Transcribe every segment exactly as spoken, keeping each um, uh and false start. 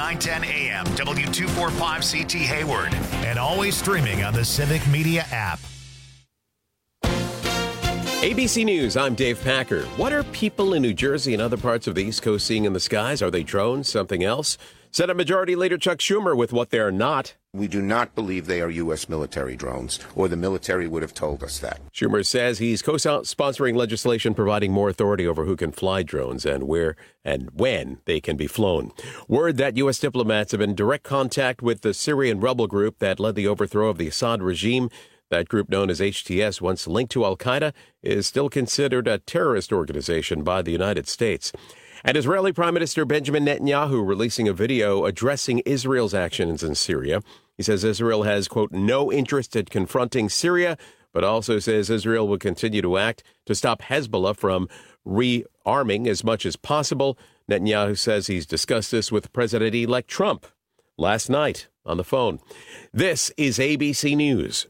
nine ten A M, W two forty-five C T Hayward, and always streaming on the Civic Media app. A B C News, I'm Dave Packer. What are people in New Jersey and other parts of the East Coast seeing in the skies? Are they drones? Something else? Senate Majority Leader Chuck Schumer with what they're not. We do not believe they are U S military drones, or the military would have told us that. Schumer says he's co-sponsoring legislation providing more authority over who can fly drones and where and when they can be flown. Word that U S diplomats have been in direct contact with the Syrian rebel group that led the overthrow of the Assad regime. That group, known as H T S, once linked to al-Qaeda, is still considered a terrorist organization by the United States. And Israeli Prime Minister Benjamin Netanyahu releasing a video addressing Israel's actions in Syria. He says Israel has, quote, no interest in confronting Syria, but also says Israel will continue to act to stop Hezbollah from rearming as much as possible. Netanyahu says he's discussed this with President-elect Trump last night on the phone. This is A B C News.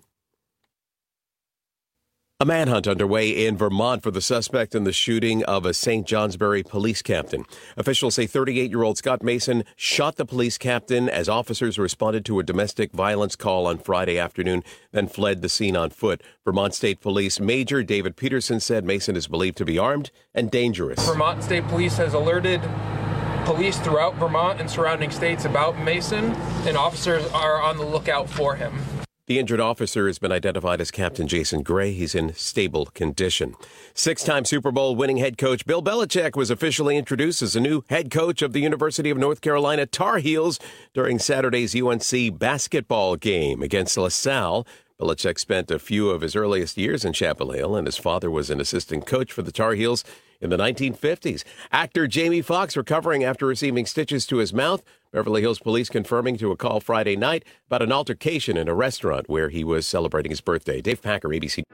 A manhunt underway in Vermont for the suspect in the shooting of a Saint Johnsbury police captain. Officials say thirty-eight-year-old Scott Mason shot the police captain as officers responded to a domestic violence call on Friday afternoon, then fled the scene on foot. Vermont State Police Major David Peterson said Mason is believed to be armed and dangerous. Vermont State Police has alerted police throughout Vermont and surrounding states about Mason, and officers are on the lookout for him. The injured officer has been identified as Captain Jason Gray. He's in stable condition. Six-time Super Bowl winning head coach Bill Belichick was officially introduced as the new head coach of the University of North Carolina Tar Heels during Saturday's U N C basketball game against LaSalle. Belichick spent a few of his earliest years in Chapel Hill, and his father was an assistant coach for the Tar Heels in the nineteen fifties. Actor Jamie Foxx recovering after receiving stitches to his mouth. Beverly Hills police confirming to a call Friday night about an altercation in a restaurant where he was celebrating his birthday. Dave Packer, A B C.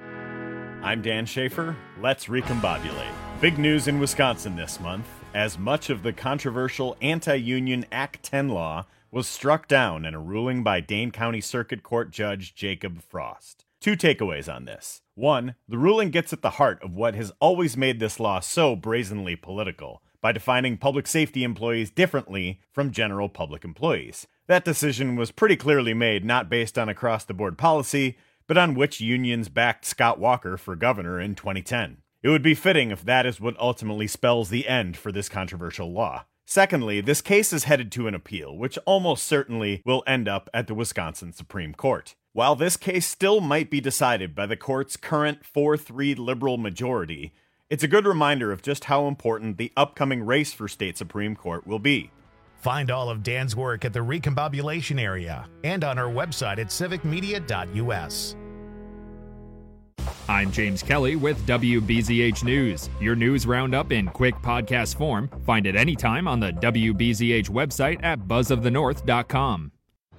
I'm Dan Schaefer. Let's recombobulate. Big news in Wisconsin this month, as much of the controversial anti-union Act ten law was struck down in a ruling by Dane County Circuit Court Judge Jacob Frost. Two takeaways on this. One, the ruling gets at the heart of what has always made this law so brazenly political, by defining public safety employees differently from general public employees. That decision was pretty clearly made not based on across-the-board policy, but on which unions backed Scott Walker for governor in twenty ten. It would be fitting if that is what ultimately spells the end for this controversial law. Secondly, this case is headed to an appeal, which almost certainly will end up at the Wisconsin Supreme Court. While this case still might be decided by the court's current four three liberal majority, it's a good reminder of just how important the upcoming race for state Supreme Court will be. Find all of Dan's work at the Recombobulation area and on our website at civic media dot u s. I'm James Kelly with W B Z H News. Your news roundup in quick podcast form. Find it anytime on the W B Z H website at buzz of the north dot com.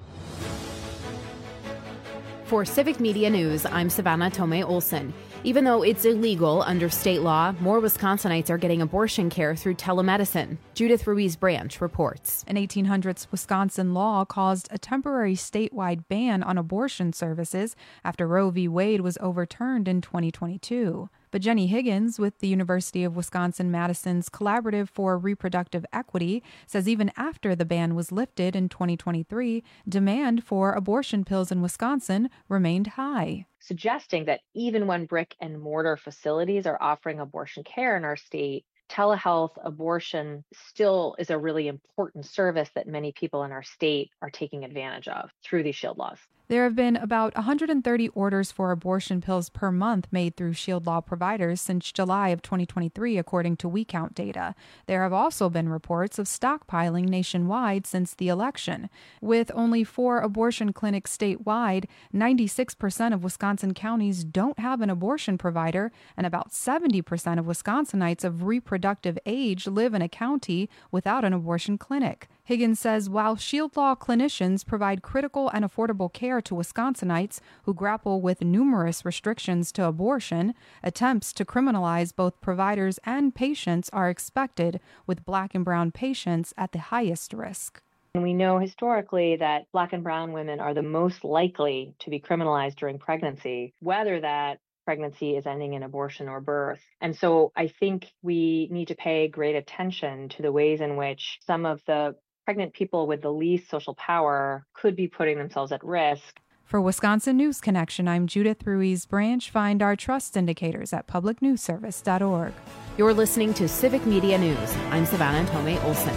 For Civic Media News, I'm Savannah Tomei Olson. Even though it's illegal under state law, more Wisconsinites are getting abortion care through telemedicine. Judith Ruiz Branch reports. An eighteen hundreds Wisconsin law caused a temporary statewide ban on abortion services after Roe v. Wade was overturned in twenty twenty-two. But Jenny Higgins with the University of Wisconsin-Madison's Collaborative for Reproductive Equity says even after the ban was lifted in twenty twenty-three, demand for abortion pills in Wisconsin remained high, suggesting that even when brick and mortar facilities are offering abortion care in our state, telehealth abortion still is a really important service that many people in our state are taking advantage of through these SHIELD laws. There have been about one hundred thirty orders for abortion pills per month made through SHIELD law providers since July of twenty twenty-three, according to WeCount data. There have also been reports of stockpiling nationwide since the election. With only four abortion clinics statewide, ninety-six percent of Wisconsin counties don't have an abortion provider, and about seventy percent of Wisconsinites of reproductive age live in a county without an abortion clinic. Higgins says while SHIELD law clinicians provide critical and affordable care to Wisconsinites who grapple with numerous restrictions to abortion, attempts to criminalize both providers and patients are expected, with Black and brown patients at the highest risk. And we know historically that Black and brown women are the most likely to be criminalized during pregnancy, whether that pregnancy is ending in abortion or birth. And so I think we need to pay great attention to the ways in which some of the pregnant people with the least social power could be putting themselves at risk. For Wisconsin News Connection, I'm Judith Ruiz Branch. Find our trust indicators at public news service dot org. You're listening to Civic Media News. I'm Savannah Tomei Olson.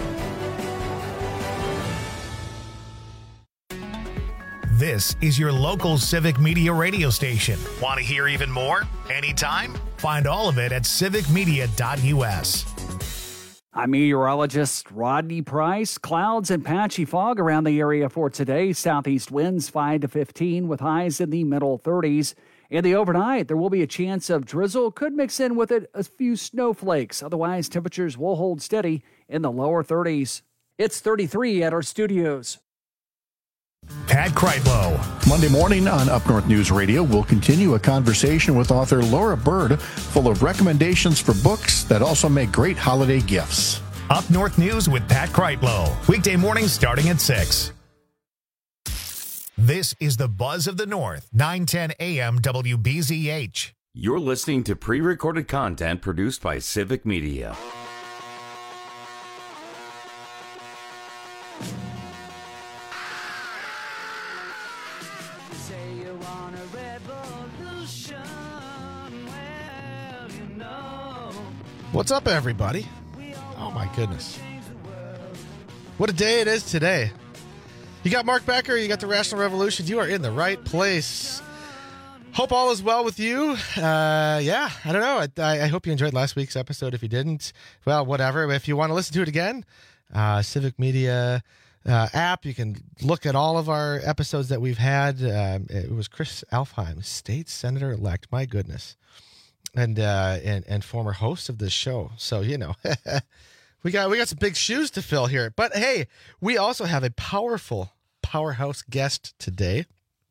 This is your local Civic Media radio station. Want to hear even more? Anytime? Find all of it at civic media dot u s. I'm meteorologist Rodney Price. Clouds and patchy fog around the area for today. Southeast winds five to fifteen with highs in the middle thirties. In the overnight, there will be a chance of drizzle. Could mix in with it a few snowflakes. Otherwise, temperatures will hold steady in the lower thirties. It's thirty-three at our studios. Pat Kreitlow. Monday morning on Up North News Radio, we'll continue a conversation with author Laura Bird, full of recommendations for books that also make great holiday gifts. Up North News with Pat Kreitlow. Weekday mornings starting at six. This is the Buzz of the North, nine ten a m W B Z H. You're listening to pre-recorded content produced by Civic Media. What's up, everybody? Oh, my goodness. What a day it is today. You got Mark Becker, you got the Rational Revolution. You are in the right place. Hope all is well with you. Uh, yeah, I don't know. I, I hope you enjoyed last week's episode. If you didn't, well, whatever. If you want to listen to it again, uh, Civic Media uh, app, you can look at all of our episodes that we've had. Um, it was Chris Alfheim, state senator-elect. My goodness. And, uh, and and former host of this show. So, you know, we got we got some big shoes to fill here. But, hey, we also have a powerful powerhouse guest today.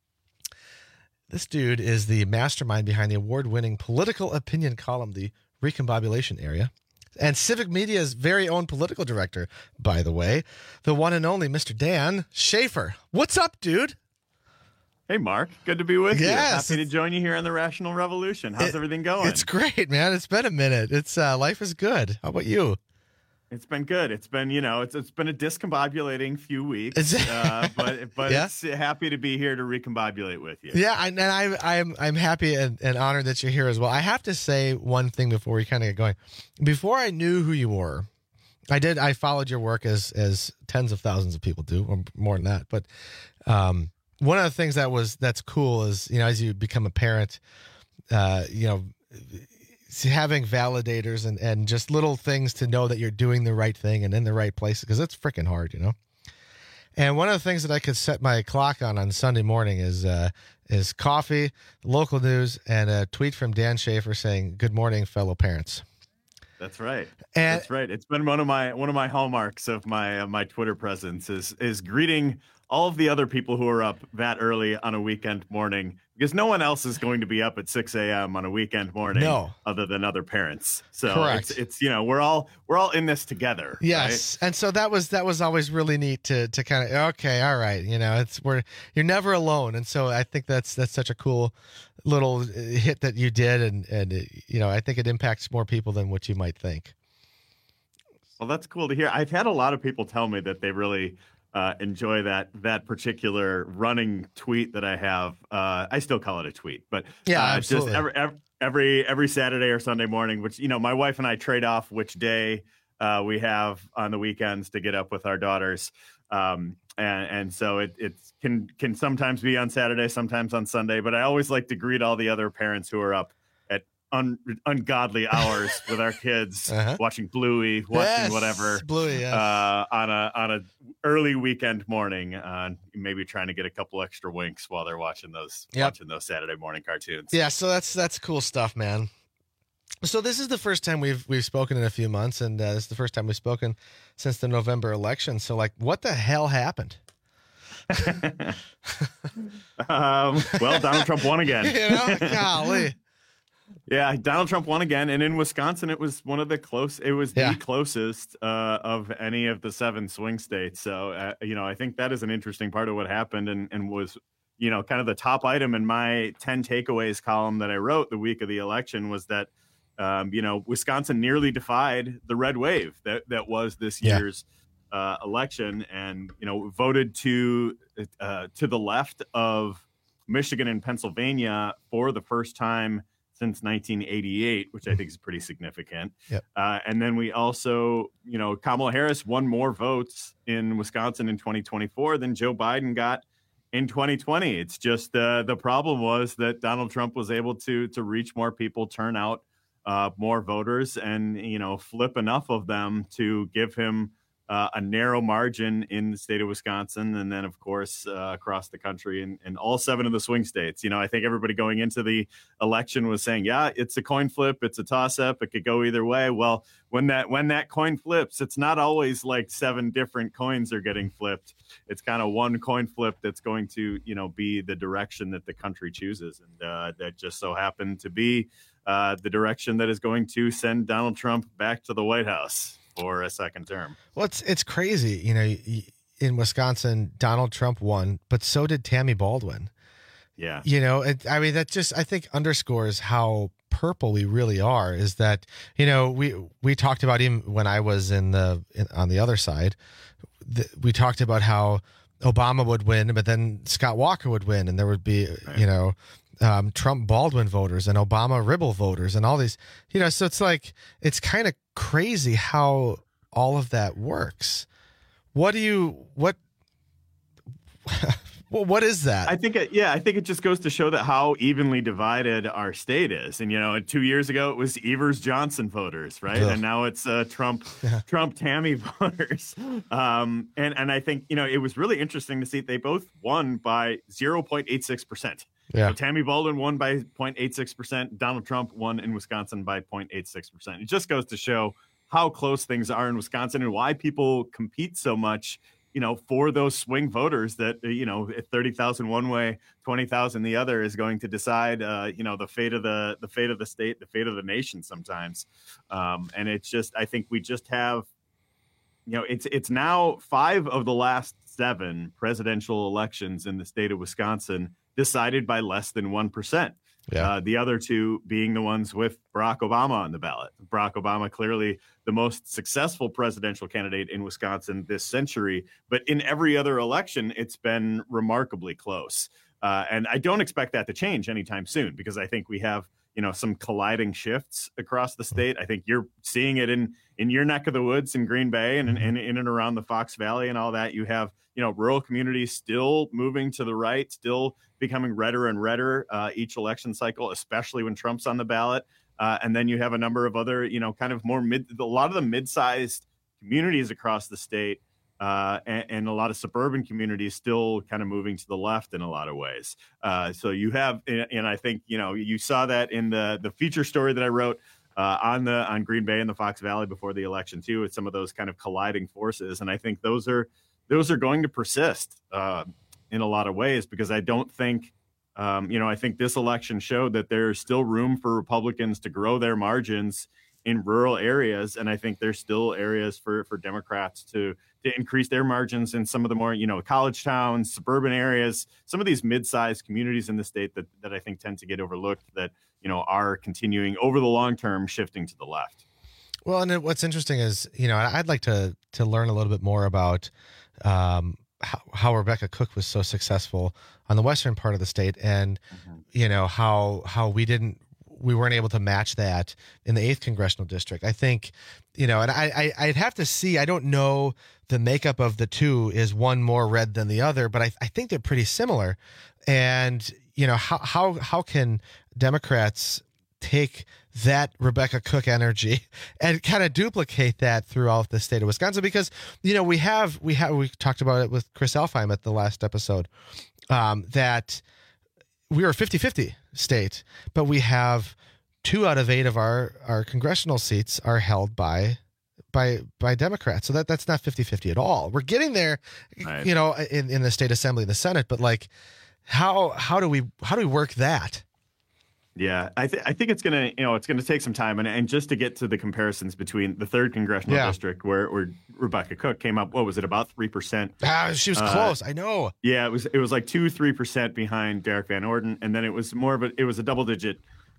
This dude is the mastermind behind the award-winning political opinion column, The Recombobulation Area, and Civic Media's very own political director, by the way, the one and only Mister Dan Schaefer. What's up, dude? Hey, Mark. Good to be with yes. you. Happy to join you here on the Rational Revolution. How's it, everything going? It's great, man. It's been a minute. It's uh, life is good. How about you? It's been good. It's been, you know, it's it's been a discombobulating few weeks, uh, but but yeah? It's happy to be here to recombobulate with you. Yeah, and I'm I'm I'm happy and, and honored that you're here as well. I have to say one thing before we kind of get going. Before I knew who you were, I did. I followed your work as as tens of thousands of people do, or more than that. But um, one of the things that was that's cool is, you know, as you become a parent, uh, you know, having validators and, and just little things to know that you're doing the right thing and in the right place, because it's freaking hard, you know. And one of the things that I could set my clock on on Sunday morning is uh, is coffee, local news, and a tweet from Dan Schaefer saying, "Good morning, fellow parents." That's right. And, That's right. It's been one of my one of my hallmarks of my uh, my Twitter presence is is greeting all of the other people who are up that early on a weekend morning, because no one else is going to be up at six a.m. on a weekend morning, no. other than other parents. So Correct. It's, it's you know we're all we're all in this together. Yes, right? And so that was that was always really neat to to kind of okay, all right, you know, it's we're you're never alone, and so I think that's that's such a cool little hit that you did, and and it, you know I think it impacts more people than what you might think. Well, that's cool to hear. I've had a lot of people tell me that they really Uh, enjoy that that particular running tweet that I have. Uh, I still call it a tweet, but yeah, uh, absolutely. just every, every every every Saturday or Sunday morning, which you know, my wife and I trade off which day uh, we have on the weekends to get up with our daughters, um, and and so it it can can sometimes be on Saturday, sometimes on Sunday. But I always like to greet all the other parents who are up at Un, ungodly hours with our kids, uh-huh. watching Bluey, watching yes, whatever, Bluey, yes. uh, on a on a early weekend morning, uh, maybe trying to get a couple extra winks while they're watching those yep. watching those Saturday morning cartoons. Yeah, so that's that's cool stuff, man. So this is the first time we've we've spoken in a few months, and uh, this is the first time we've spoken since the November election. So, like, what the hell happened? um, well, Donald Trump won again. You know, golly. Yeah, Donald Trump won again, and in Wisconsin, it was one of the close. It was yeah. the closest uh, of any of the seven swing states. So, uh, you know, I think that is an interesting part of what happened, and, and was, you know, kind of the top item in my ten takeaways column that I wrote the week of the election was that, um, you know, Wisconsin nearly defied the red wave that that was this yeah. year's uh, election, and you know voted to uh, to the left of Michigan and Pennsylvania for the first time since nineteen eighty-eight, which I think is pretty significant. Yep. Uh, and then we also, you know, Kamala Harris won more votes in Wisconsin in twenty twenty-four than Joe Biden got in twenty twenty. It's just uh, the problem was that Donald Trump was able to to reach more people, turn out uh, more voters, and you know flip enough of them to give him uh, a narrow margin in the state of Wisconsin, and then of course uh, across the country in, in all seven of the swing states. You know, I think everybody going into the election was saying, yeah, it's a coin flip, it's a toss up, it could go either way. Well, when that when that coin flips, it's not always like seven different coins are getting flipped. It's kind of one coin flip that's going to, you know, be the direction that the country chooses. And uh, that just so happened to be uh, the direction that is going to send Donald Trump back to the White House for a second term. Well, it's, it's crazy. You know, in Wisconsin, Donald Trump won, but so did Tammy Baldwin. Yeah. You know, it, I mean, that just, I think, underscores how purple we really are. Is that, you know, we we talked about, even when I was in the in, on the other side, the, we talked about how Obama would win, but then Scott Walker would win, and there would be, right. you know, um, Trump Baldwin voters and Obama Ribble voters and all these, you know, so it's like, it's kind of crazy how all of that works. What do you, what, well, what is that? I think, it, yeah, I think it just goes to show that how evenly divided our state is. And, you know, two years ago, it was Evers Johnson voters, right? Ugh. And now it's uh, Trump, yeah. Trump Tammy voters. Um, and, and I think, you know, it was really interesting to see they both won by zero point eight six percent. Yeah. So Tammy Baldwin won by zero point eight six percent. Donald Trump won in Wisconsin by zero point eight six percent. It just goes to show how close things are in Wisconsin and why people compete so much, you know, for those swing voters that, you know, thirty thousand one way, twenty thousand the other is going to decide, uh, you know, the fate of the the fate of the state, the fate of the nation sometimes. Um, and it's just, I think we just have, you know, it's it's now five of the last seven presidential elections in the state of Wisconsin decided by less than one percent. Yeah. Uh, the other two being the ones with Barack Obama on the ballot. Barack Obama, clearly the most successful presidential candidate in Wisconsin this century. But in every other election, it's been remarkably close. Uh, and I don't expect that to change anytime soon, because I think we have, you know, some colliding shifts across the state. I think you're seeing it in, in your neck of the woods in Green Bay and, and in and around the Fox Valley and all that. You have, you know, rural communities still moving to the right, still becoming redder and redder uh, each election cycle, especially when Trump's on the ballot. Uh, and then you have a number of other, you know, kind of more mid, a lot of the mid-sized communities across the state uh, and, and a lot of suburban communities still kind of moving to the left in a lot of ways. Uh, so you have, and I think, you know, you saw that in the, the feature story that I wrote uh, on the, on Green Bay and the Fox Valley before the election too, with some of those kind of colliding forces. And I think those are, those are going to persist uh, in a lot of ways, because I don't think, um, you know, I think this election showed that there's still room for Republicans to grow their margins in rural areas. And I think there's still areas for, for Democrats to, to increase their margins in some of the more, you know, college towns, suburban areas, some of these mid-sized communities in the state that, that I think tend to get overlooked, that, you know, are continuing over the long term shifting to the left. Well, and what's interesting is, you know, I'd like to, to learn a little bit more about um, how, how Rebecca Cook was so successful on the western part of the state, and mm-hmm. you know how how we didn't we weren't able to match that in the eighth congressional district. I think, you know, and I, I I'd have to see. I don't know the makeup of the two. Is one more red than the other? But I I think they're pretty similar. And you know, how how how can Democrats take that Rebecca Cook energy and kind of duplicate that throughout the state of Wisconsin? Because, you know, we have, we have, we talked about it with Chris Elfheim at the last episode, um, that we are a fifty-fifty state, but we have two out of eight of our, our congressional seats are held by, by, by Democrats. So that, that's not fifty-fifty at all. We're getting there, right. you know, in, in the state assembly and the Senate, but like, how, how do we, how do we work that? Yeah, I, th- I think it's gonna, you know, it's gonna take some time, and, and just to get to the comparisons between the third congressional yeah. district, where, where Rebecca Cook came up, what was it, about three percent? Ah, she was uh, close. I know. Yeah, it was it was like two, three percent behind Derek Van Orden, and then it was more of a, it was a double digit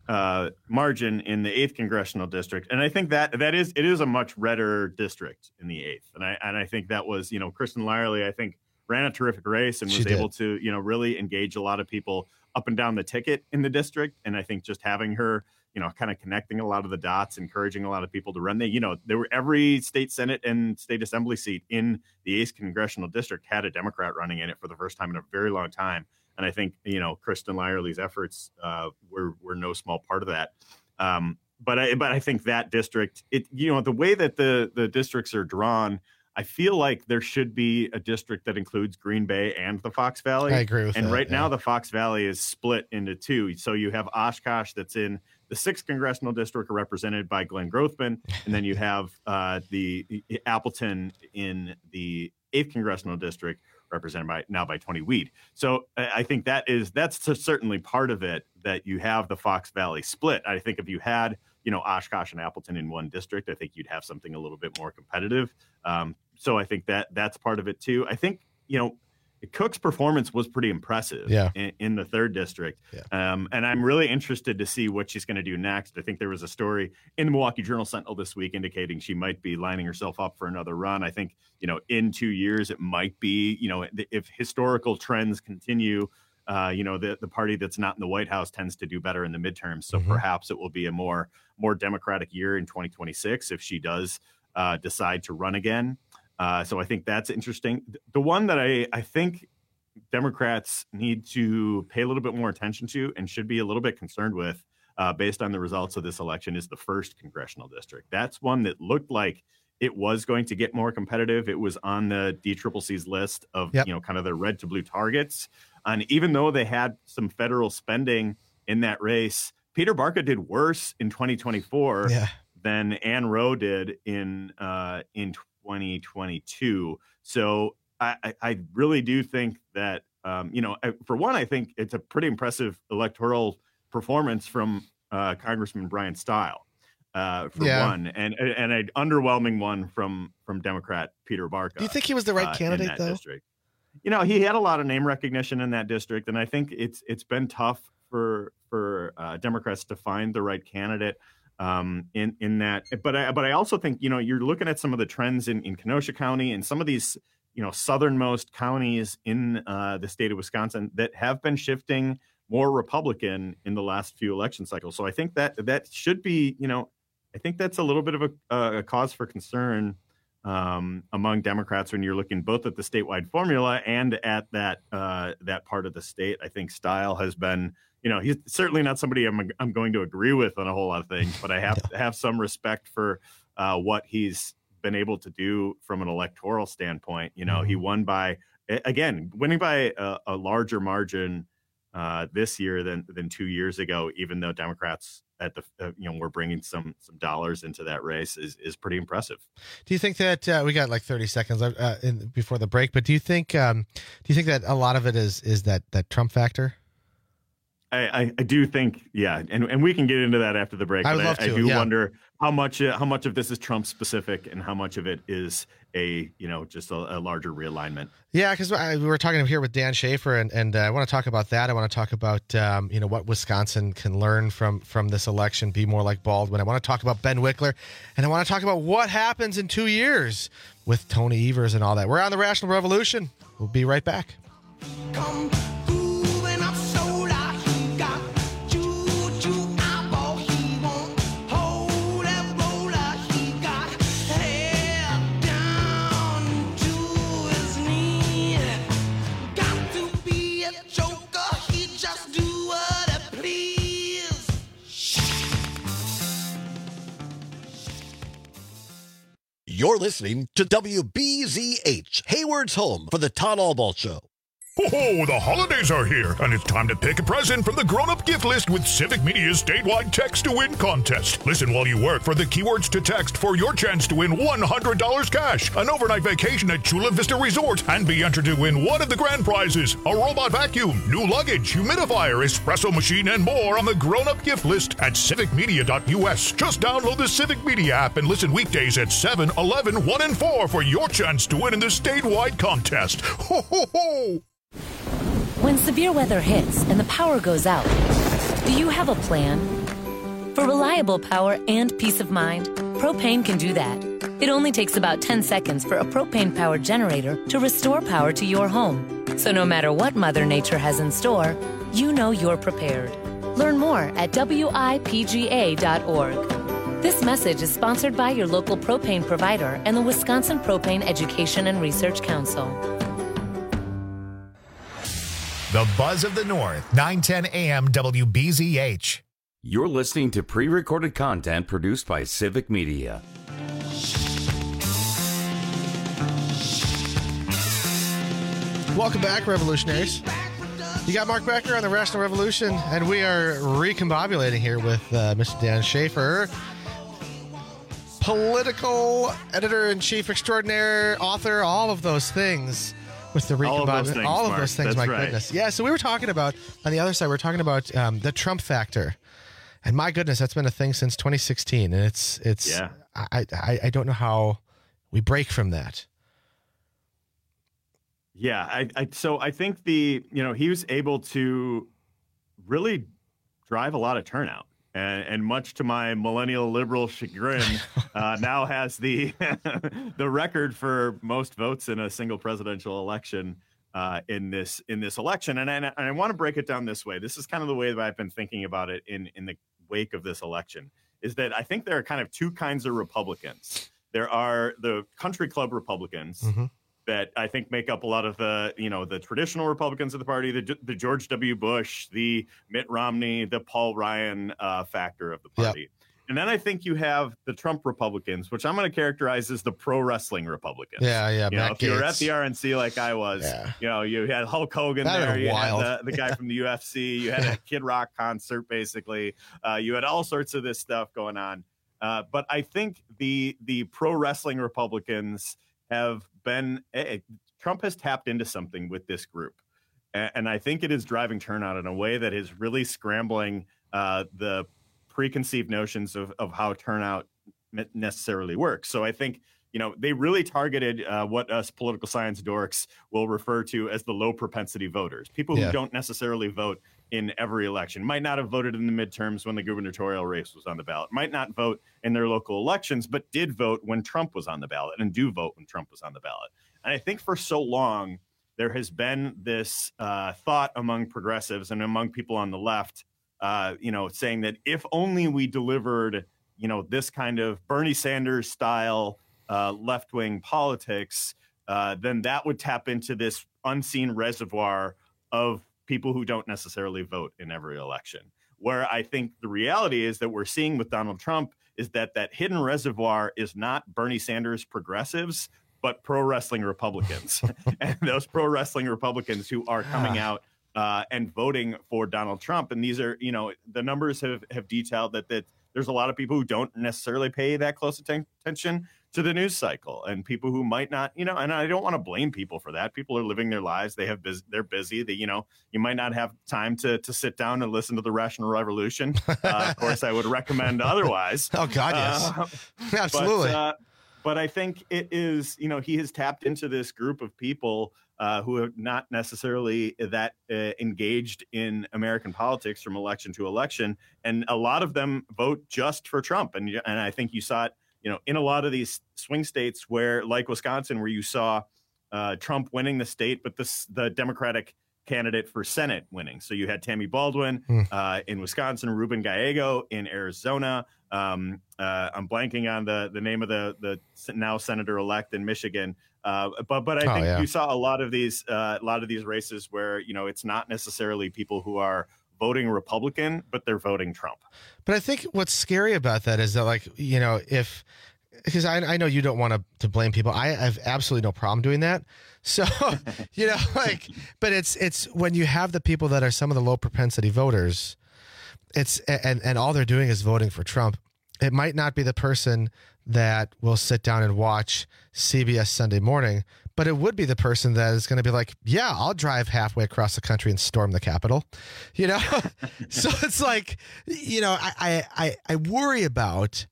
uh, margin in the eighth congressional district, and I think that that is it is a much redder district in the eighth, and I and I think that was you know Kristen Lyerly I think ran a terrific race and was able to you know really engage a lot of people up and down the ticket in the district, and I think just having her you know kind of connecting a lot of the dots, encouraging a lot of people to run. They you know there were every state senate and state assembly seat in the eighth congressional district had a Democrat running in it for the first time in a very long time. And I think, you know, Kristen Lyerly's efforts uh, were were no small part of that. Um, but I but I think that district, it you know, the way that the the districts are drawn, I feel like there should be a district that includes Green Bay and the Fox Valley. I agree with and that. And right yeah. now, the Fox Valley is split into two. So you have Oshkosh that's in the sixth congressional district, represented by Glenn Grothman, and then you have uh, the Appleton in the eighth congressional district, represented by now by Tony Weed. So I think that is that's certainly part of it, that you have the Fox Valley split. I think if you had, you know, Oshkosh and Appleton in one district, I think you'd have something a little bit more competitive. Um, so I think that that's part of it too. I think, you know, Cook's performance was pretty impressive yeah. in, in the third district. Yeah. Um, and I'm really interested to see what she's going to do next. I think there was a story in the Milwaukee Journal Sentinel this week indicating she might be lining herself up for another run. I think, you know, in two years, it might be, you know, if historical trends continue, uh, you know, the, the party that's not in the White House tends to do better in the midterms. So mm-hmm. perhaps it will be a more, more Democratic year in twenty twenty-six if she does uh, decide to run again. Uh, so I think that's interesting. The one that I, I think Democrats need to pay a little bit more attention to and should be a little bit concerned with uh, based on the results of this election is the first congressional district. That's one that looked like it was going to get more competitive. It was on the D C C C's list of, yep. you know, kind of the red to blue targets. And even though they had some federal spending in that race, Peter Barca did worse in twenty twenty-four yeah. than Ann Rowe did in uh, in twenty twenty-two. So I, I really do think that, um, you know, for one, I think it's a pretty impressive electoral performance from uh, Congressman Brian Stile, uh, for yeah. one, and and an underwhelming one from from Democrat Peter Barca. Do you think he was the right uh, candidate, in that though? District. You know, he had a lot of name recognition in that district, and I think it's it's been tough for for uh, Democrats to find the right candidate. Um, in, in that, but I, but I also think, you know, you're looking at some of the trends in, in Kenosha County and some of these, you know, southernmost counties in uh, the state of Wisconsin that have been shifting more Republican in the last few election cycles. So I think that that should be, you know, I think that's a little bit of a, a cause for concern um, among Democrats when you're looking both at the statewide formula and at that uh, that part of the state. I think Stile has been, you know, he's certainly not somebody I'm I'm going to agree with on a whole lot of things, but I have to have some respect for uh, what he's been able to do from an electoral standpoint. You know, mm-hmm. he won by, again, winning by a, a larger margin uh, this year than than two years ago, even though Democrats at the, uh, you know, were bringing some some dollars into that race is is pretty impressive. Do you think that uh, we got like thirty seconds uh, in, before the break, but do you think um, do you think that a lot of it is is that that Trump factor? I, I, I do think, yeah, and, and we can get into that after the break. I would but love I, to, I do yeah. wonder how much uh, how much of this is Trump specific and how much of it is a, you know, just a, a larger realignment. Yeah, because we were talking here with Dan Schaefer, and, and uh, I want to talk about that. I want to talk about, um, you know, what Wisconsin can learn from, from this election, be more like Baldwin. I want to talk about Ben Wickler, and I want to talk about what happens in two years with Tony Evers and all that. We're on the Rational Revolution. We'll be right back. Come. You're listening to W B Z H, Hayward's home for the Todd Albaugh Show. Oh, the holidays are here, and it's time to pick a present from the grown-up gift list with Civic Media's statewide text-to-win contest. Listen while you work for the keywords to text for your chance to win one hundred dollars cash, an overnight vacation at Chula Vista Resort, and be entered to win one of the grand prizes, a robot vacuum, new luggage, humidifier, espresso machine, and more on the grown-up gift list at civic media dot U S. Just download the Civic Media app and listen weekdays at seven, eleven, one, and four for your chance to win in the statewide contest. Ho, ho, ho! When severe weather hits and the power goes out, do you have a plan? For reliable power and peace of mind, propane can do that. It only takes about ten seconds for a propane-powered generator to restore power to your home. So no matter what Mother Nature has in store, you know you're prepared. Learn more at W I P G A dot org. This message is sponsored by your local propane provider and the Wisconsin Propane Education and Research Council. The Buzz of the North, nine ten A M W B Z H. You're listening to pre-recorded content produced by Civic Media. Welcome back, revolutionaries. You got Mark Becker on the Rational Revolution, and we are recombobulating here with uh, Mister Dan Schaefer, political editor-in-chief extraordinaire, author, all of those things. With the all of those things, all of Mark. those things That's my right. goodness. Yeah, so we were talking about, on the other side, we we're talking about um, the Trump factor. And my goodness, that's been a thing since twenty sixteen. And it's, it's yeah. I, I, I don't know how we break from that. Yeah, I, I so I think the you know he was able to really drive a lot of turnout, and, and much to my millennial liberal chagrin, uh, now has the the record for most votes in a single presidential election uh, in this in this election. And I, and I want to break it down this way. This is kind of the way that I've been thinking about it in in the wake of this election. Is that I think there are kind of two kinds of Republicans. There are the country club Republicans. Mm-hmm. That I think make up a lot of the, you know, the traditional Republicans of the party, the, the George W. Bush, the Mitt Romney, the Paul Ryan uh, factor of the party. Yep. And then I think you have the Trump Republicans, which I'm going to characterize as the pro wrestling Republicans. Yeah, yeah. You know, if you were at the R N C like I was, yeah. you know, you had Hulk Hogan that there, you wild. had the, the guy from the U F C, you had a Kid Rock concert, basically. Uh, you had all sorts of this stuff going on. Uh, but I think the the pro wrestling Republicans have been eh, Trump has tapped into something with this group. And, and I think it is driving turnout in a way that is really scrambling uh, the preconceived notions of, of how turnout necessarily works. So I think, you know, they really targeted uh, what us political science dorks will refer to as the low propensity voters, people who yeah. don't necessarily vote in every election, might not have voted in the midterms when the gubernatorial race was on the ballot, might not vote in their local elections, but did vote when Trump was on the ballot and do vote when Trump was on the ballot. And I think for so long, there has been this uh, thought among progressives and among people on the left, uh, you know, saying that if only we delivered, you know, this kind of Bernie Sanders style uh, left-wing politics, uh, then that would tap into this unseen reservoir of people who don't necessarily vote in every election. Where I think the reality is that we're seeing with Donald Trump is that that hidden reservoir is not Bernie Sanders progressives, but pro wrestling Republicans. And those pro wrestling Republicans who are coming out uh, and voting for Donald Trump. And these are, you know, the numbers have, have detailed that, that there's a lot of people who don't necessarily pay that close atten- attention to the news cycle, and people who might not, you know, and I don't want to blame people for that. People are living their lives. They have, bus- they're busy. They, you know, you might not have time to to sit down and listen to the Rational Revolution. Uh, of course, I would recommend otherwise. Oh God, yes, uh, absolutely. But, uh, but I think it is, you know, he has tapped into this group of people uh, who are not necessarily that uh, engaged in American politics from election to election, and a lot of them vote just for Trump. And and I think you saw it, you know, in a lot of these swing states where, like Wisconsin, where you saw uh, Trump winning the state, but this, the Democratic candidate for Senate winning. So you had Tammy Baldwin mm. uh, in Wisconsin, Ruben Gallego in Arizona. Um, uh, I'm blanking on the, the name of the, the now senator-elect in Michigan. Uh, but but I oh, think yeah. you saw a lot of these uh, a lot of these races where, you know, it's not necessarily people who are voting Republican, but they're voting Trump. But I think what's scary about that is that, like, you know, if, because I, I know you don't want to, to blame people. I have absolutely no problem doing that. So, you know, like, but it's, it's when you have the people that are some of the low propensity voters, it's, and, and all they're doing is voting for Trump. It might not be the person that will sit down and watch C B S Sunday Morning, but it would be the person that is going to be like, yeah, I'll drive halfway across the country and storm the Capitol, you know? So it's like, you know, I, I, I worry about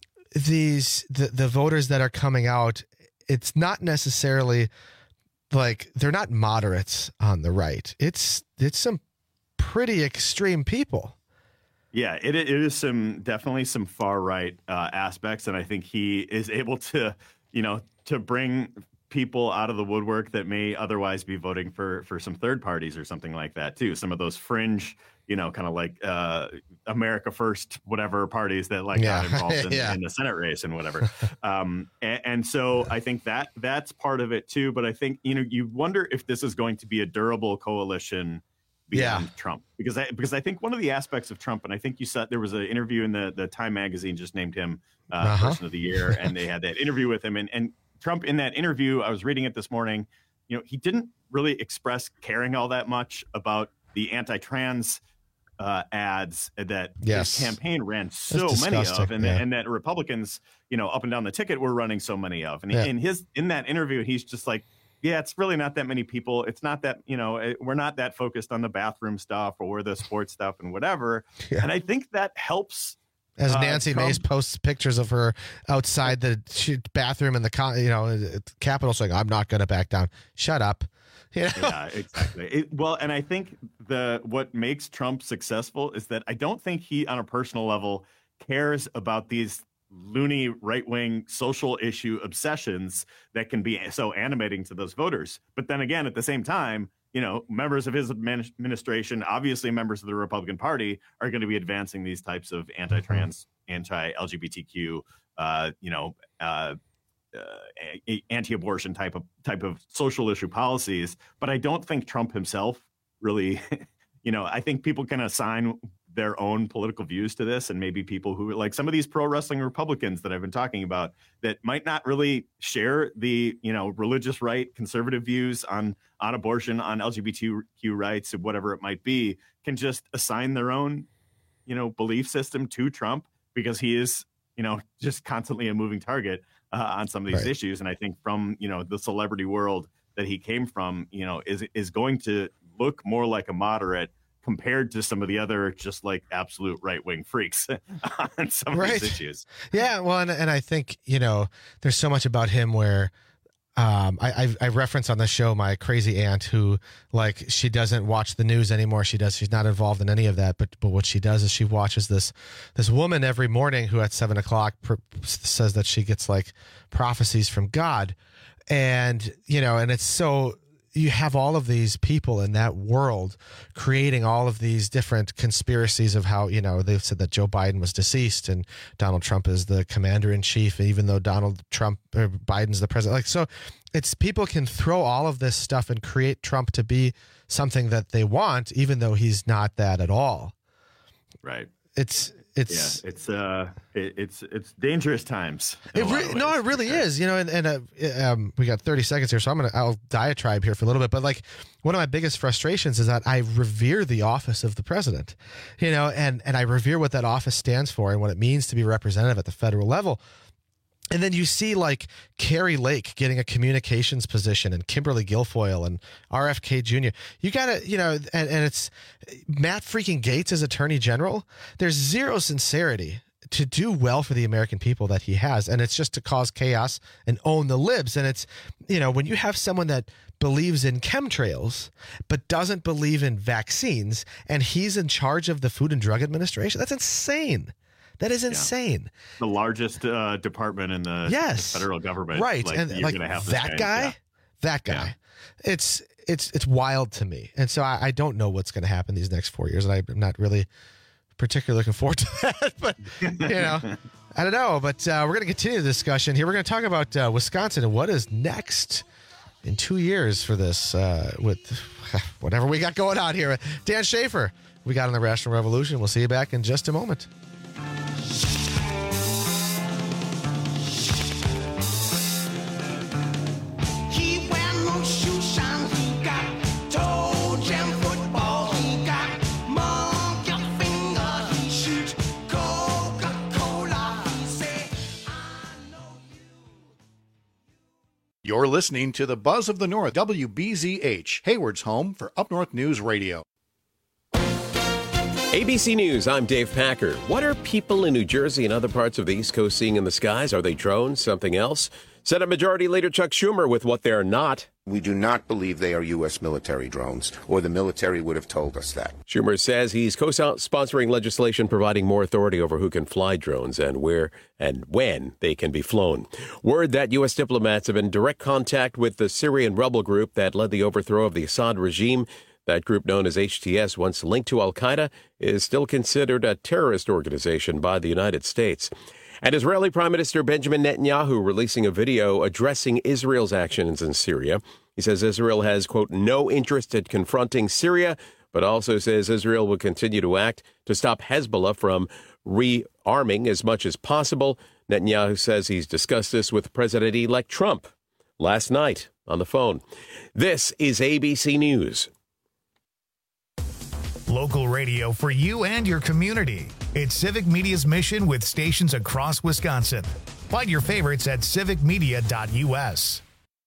these, the, the voters that are coming out. It's not necessarily like, they're not moderates on the right. It's, it's some pretty extreme people. Yeah, it, it is some definitely some far right uh, aspects, and I think he is able to, you know, to bring people out of the woodwork that may otherwise be voting for for some third parties or something like that too. Some of those fringe, you know, kind of like uh, America First, whatever parties that like Yeah. got involved in, Yeah. in the Senate race and whatever. um, and, and so I think that that's part of it too. But I think, you know, you wonder if this is going to be a durable coalition beyond Yeah. Trump, because I because I think one of the aspects of Trump, and I think you said there was an interview in the the Time magazine just named him uh, Uh-huh. Person of the Year, and they had that interview with him, and and Trump in that interview, I was reading it this morning, you know, he didn't really express caring all that much about the anti-trans uh, ads that Yes. his campaign ran so That's many of, disgusting, and, yeah. and that Republicans, you know, up and down the ticket were running so many of. And Yeah. in his in that interview, he's just like, yeah, it's really not that many people. It's not that, you know, it, we're not that focused on the bathroom stuff or the sports stuff and whatever. Yeah. And I think that helps. As uh, Nancy Trump- Mace posts pictures of her outside the sh- bathroom in the con- you know Capitol, saying, "I'm not going to back down." Shut up. You know? Yeah, exactly. It, well, and I think the what makes Trump successful is that I don't think he, on a personal level, cares about these loony right-wing social issue obsessions that can be so animating to those voters. But then again, at the same time, you know, members of his admin- administration, obviously members of the Republican Party, are going to be advancing these types of anti-trans, anti-L G B T Q, uh, you know, uh, uh, a- anti-abortion type of type of social issue policies. But I don't think Trump himself really, you know, I think people can assign their own political views to this, and maybe people who like some of these pro wrestling Republicans that I've been talking about that might not really share the, you know, religious right conservative views on on abortion, on L G B T Q rights, whatever it might be, can just assign their own, you know, belief system to Trump because he is, you know, just constantly a moving target uh, on some of these Right. issues. And I think from, you know, the celebrity world that he came from, you know, is is going to look more like a moderate compared to some of the other just like absolute right wing freaks on some of Right. these issues. Yeah, well, and, and I think, you know, there's so much about him where um, I, I I reference on the show my crazy aunt who, like, she doesn't watch the news anymore. She does. She's not involved in any of that. But but what she does is she watches this this woman every morning who at seven o'clock pr- says that she gets like prophecies from God, and you know, and it's so. You have all of these people in that world creating all of these different conspiracies of how, you know, they've said that Joe Biden was deceased and Donald Trump is the commander in chief, even though Donald Trump or Biden's the president. Like, so it's people can throw all of this stuff and create Trump to be something that they want, even though he's not that at all. Right. It's, it's, yeah, it's uh, it, it's it's dangerous times. It re- no, it really is, you know, and, and uh, um, we got thirty seconds here, so I'm gonna I'll diatribe here for a little bit. But like, one of my biggest frustrations is that I revere the office of the president, you know, and and I revere what that office stands for and what it means to be representative at the federal level. And then you see like Carrie Lake getting a communications position and Kimberly Guilfoyle and R F K Junior You got to, you know, and, and it's Matt freaking Gaetz as attorney general. There's zero sincerity to do well for the American people that he has. And it's just to cause chaos and own the libs. And it's, you know, when you have someone that believes in chemtrails, but doesn't believe in vaccines, and he's in charge of the Food and Drug Administration, that's insane. That is insane. Yeah. The largest uh, department in the, yes. the federal government. Right. Like, and you're like gonna have this that guy, yeah. that guy, yeah. it's, it's, it's wild to me. And so I, I don't know what's going to happen these next four years. And I'm not really particularly looking forward to that, but you know, I don't know, but uh, we're going to continue the discussion here. We're going to talk about uh, Wisconsin and what is next in two years for this uh, with whatever we got going on here. Dan Schaefer, we got on the Rational Revolution. We'll see you back in just a moment. You're listening to the Buzz of the North, W B Z H, Hayward's home for Up North News Radio. A B C News, I'm Dave Packer. What are people in New Jersey and other parts of the East Coast seeing in the skies? Are they drones, something else? Senate Majority Leader Chuck Schumer with what they're not. We do not believe they are U S military drones, or the military would have told us that. Schumer says he's co-sponsoring legislation providing more authority over who can fly drones and where and when they can be flown. Word that U S diplomats have been in direct contact with the Syrian rebel group that led the overthrow of the Assad regime. That group, known as H T S, once linked to al-Qaeda, is still considered a terrorist organization by the United States. And Israeli Prime Minister Benjamin Netanyahu releasing a video addressing Israel's actions in Syria. He says Israel has, quote, no interest in confronting Syria, but also says Israel will continue to act to stop Hezbollah from rearming as much as possible. Netanyahu says he's discussed this with President-elect Trump last night on the phone. This is A B C News. Local radio for you and your community. It's Civic Media's mission with stations across Wisconsin. Find your favorites at civic media dot U S.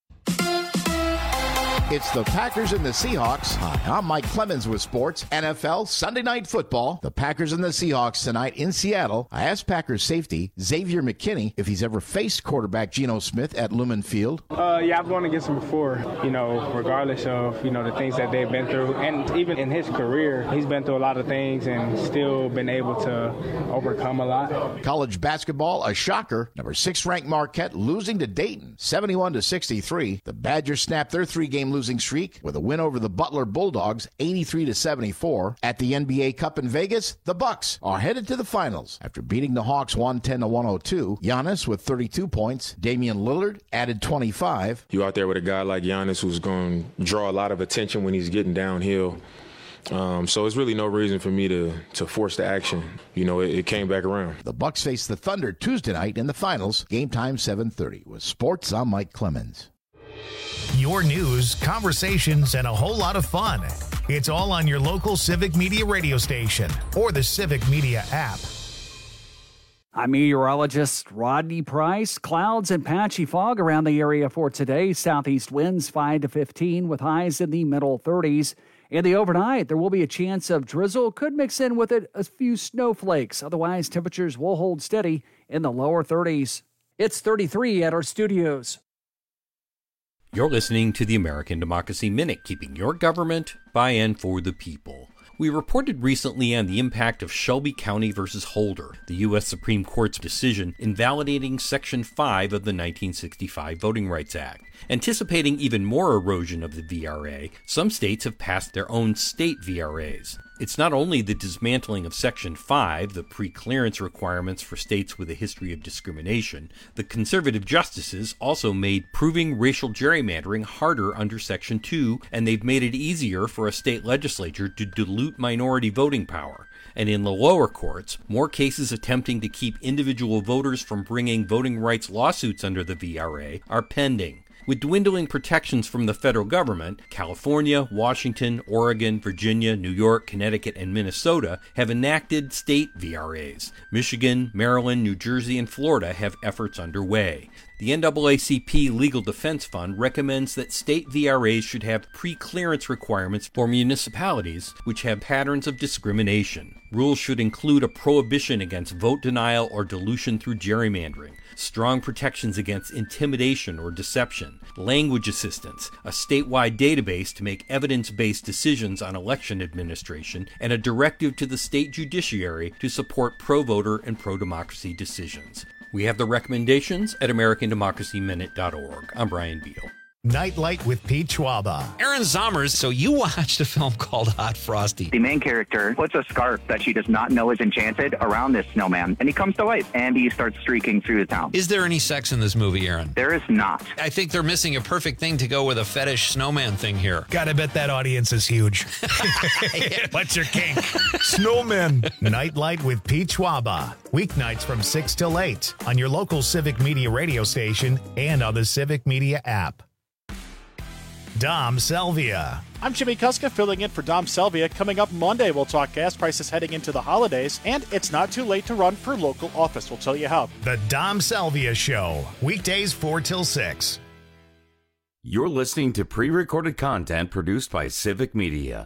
It's the Packers and the Seahawks. Hi, I'm Mike Clemens with sports. N F L Sunday Night Football. The Packers and the Seahawks tonight in Seattle. I asked Packers safety Xavier McKinney if he's ever faced quarterback Geno Smith at Lumen Field. Uh, yeah, I've gone against him before, you know, regardless of, you know, the things that they've been through. And even in his career, he's been through a lot of things and still been able to overcome a lot. College basketball, a shocker. Number six ranked Marquette losing to Dayton, seventy-one to sixty-three. The Badgers snapped their three-game losing streak with a win over the Butler Bulldogs, eighty-three to seventy-four. At the N B A Cup in Vegas, the Bucks are headed to the finals after beating the Hawks one ten to one oh two. Giannis with thirty-two points. Damian Lillard added twenty-five. You out there with a guy like Giannis who's going to draw a lot of attention when he's getting downhill. Um, so it's really no reason for me to to force the action. You know, it, it came back around. The Bucks face the Thunder Tuesday night in the finals. Game time seven thirty. With sports, I'm Mike Clemens. Your news, conversations, and a whole lot of fun. It's all on your local Civic Media radio station or the Civic Media app. I'm meteorologist Rodney Price. Clouds and patchy fog around the area for today. Southeast winds five to fifteen with highs in the middle thirties. In the overnight, there will be a chance of drizzle. Could mix in with it a few snowflakes. Otherwise, temperatures will hold steady in the lower thirties. It's thirty-three at our studios. You're listening to the American Democracy Minute, keeping your government by and for the people. We reported recently on the impact of Shelby County versus Holder, the U S Supreme Court's decision invalidating Section five of the nineteen sixty-five Voting Rights Act. Anticipating even more erosion of the V R A, some states have passed their own state V R As. It's not only the dismantling of Section five, the pre-clearance requirements for states with a history of discrimination. The conservative justices also made proving racial gerrymandering harder under Section two, and they've made it easier for a state legislature to dilute minority voting power. And in the lower courts, more cases attempting to keep individual voters from bringing voting rights lawsuits under the V R A are pending. With dwindling protections from the federal government, California, Washington, Oregon, Virginia, New York, Connecticut, and Minnesota have enacted state V R As. Michigan, Maryland, New Jersey, and Florida have efforts underway. The N double A C P Legal Defense Fund recommends that state V R As should have pre-clearance requirements for municipalities which have patterns of discrimination. Rules should include a prohibition against vote denial or dilution through gerrymandering, strong protections against intimidation or deception, language assistance, a statewide database to make evidence-based decisions on election administration, and a directive to the state judiciary to support pro-voter and pro-democracy decisions. We have the recommendations at american democracy minute dot org. I'm Brian Beal. Nightlight with Pete Schwaba. Aaron Zommers, so you watched a film called Hot Frosty. The main character puts a scarf that she does not know is enchanted around this snowman, and he comes to life, and he starts streaking through the town. Is there any sex in this movie, Aaron? There is not. I think they're missing a perfect thing to go with a fetish snowman thing here. Gotta bet that audience is huge. What's your kink? Snowmen. Nightlight with Pete Schwaba. Weeknights from six till eight on your local Civic Media radio station and on the Civic Media app. Dom Selvia. I'm Jimmy Kuska filling in for Dom Selvia. Coming up Monday, we'll talk gas prices heading into the holidays, and it's not too late to run for local office. We'll tell you how. The Dom Selvia Show, weekdays four till six. You're listening to pre-recorded content produced by Civic Media.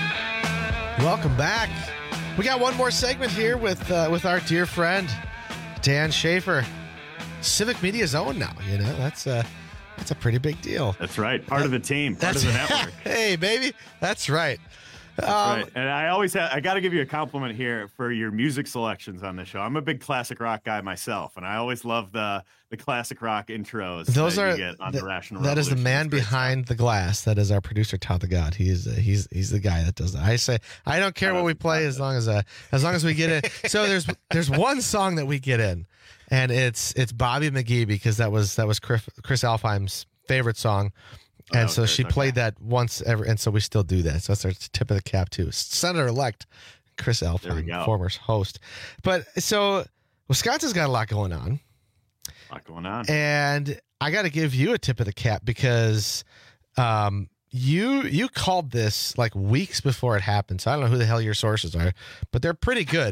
Welcome back. We got one more segment here with uh, with our dear friend Dan Schaefer, Civic Media's own now. You know, that's a, that's a pretty big deal. That's right. Part that, of the team, part of the network. Hey, baby. That's right. That's um, right. And I always have, I got to give you a compliment here for your music selections on the show. I'm a big classic rock guy myself, and I always love the the classic rock intros. Those that are you get on the, the Rational That Revolution. is the man behind the glass. That is our producer, Todd the God. He's uh, he's he's the guy that does that. I say I don't care what we play as long as uh, as long as we get in. So there's there's one song that we get in, and it's it's Bobby McGee, because that was that was Chris, Chris Alfheim's favorite song. And oh, so she okay. played that once ever, and so we still do that. So that's our tip of the cap too. Senator-elect Chris Alfheim, former host. But so Wisconsin's got a lot going on. A lot going on. And I got to give you a tip of the cap, because um, you you called this like weeks before it happened. So I don't know who the hell your sources are, but they're pretty good.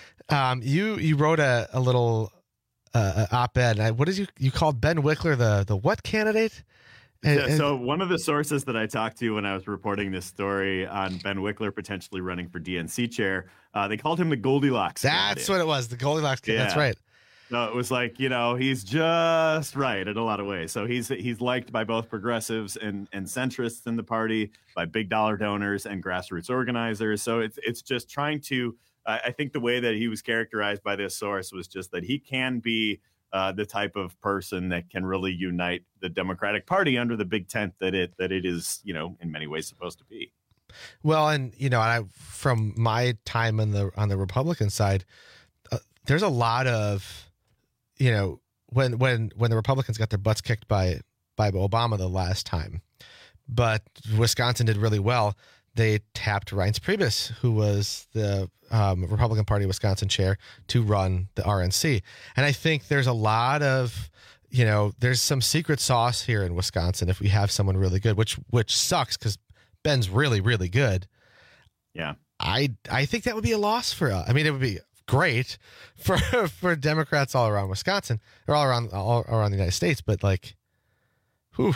Um, you you wrote a, a little uh, op-ed. And I, what is you you called Ben Wickler the the what candidate? And, so, so one of the sources that I talked to when I was reporting this story on Ben Wickler potentially running for D N C chair, uh, they called him the Goldilocks. That's candidate. what it was, the Goldilocks. Yeah. That's right. So it was like, you know, he's just right in a lot of ways. So he's he's liked by both progressives and, and centrists in the party, by big dollar donors and grassroots organizers. So it's it's just trying to, uh, I think the way that he was characterized by this source was just that he can be Uh, the type of person that can really unite the Democratic Party under the big tent that it that it is, you know, in many ways supposed to be. Well, and you know, I from my time on the on the Republican side, uh, there's a lot of, you know, when when when the Republicans got their butts kicked by by Obama the last time, but Wisconsin did really well. They tapped Reince Priebus, who was the um, Republican Party Wisconsin chair, to run the R N C. And I think there's a lot of, you know, there's some secret sauce here in Wisconsin if we have someone really good, which which sucks because Ben's really, really good. Yeah. I I think that would be a loss for us. I mean, it would be great for for Democrats all around Wisconsin, or all around all around the United States, but like, whew.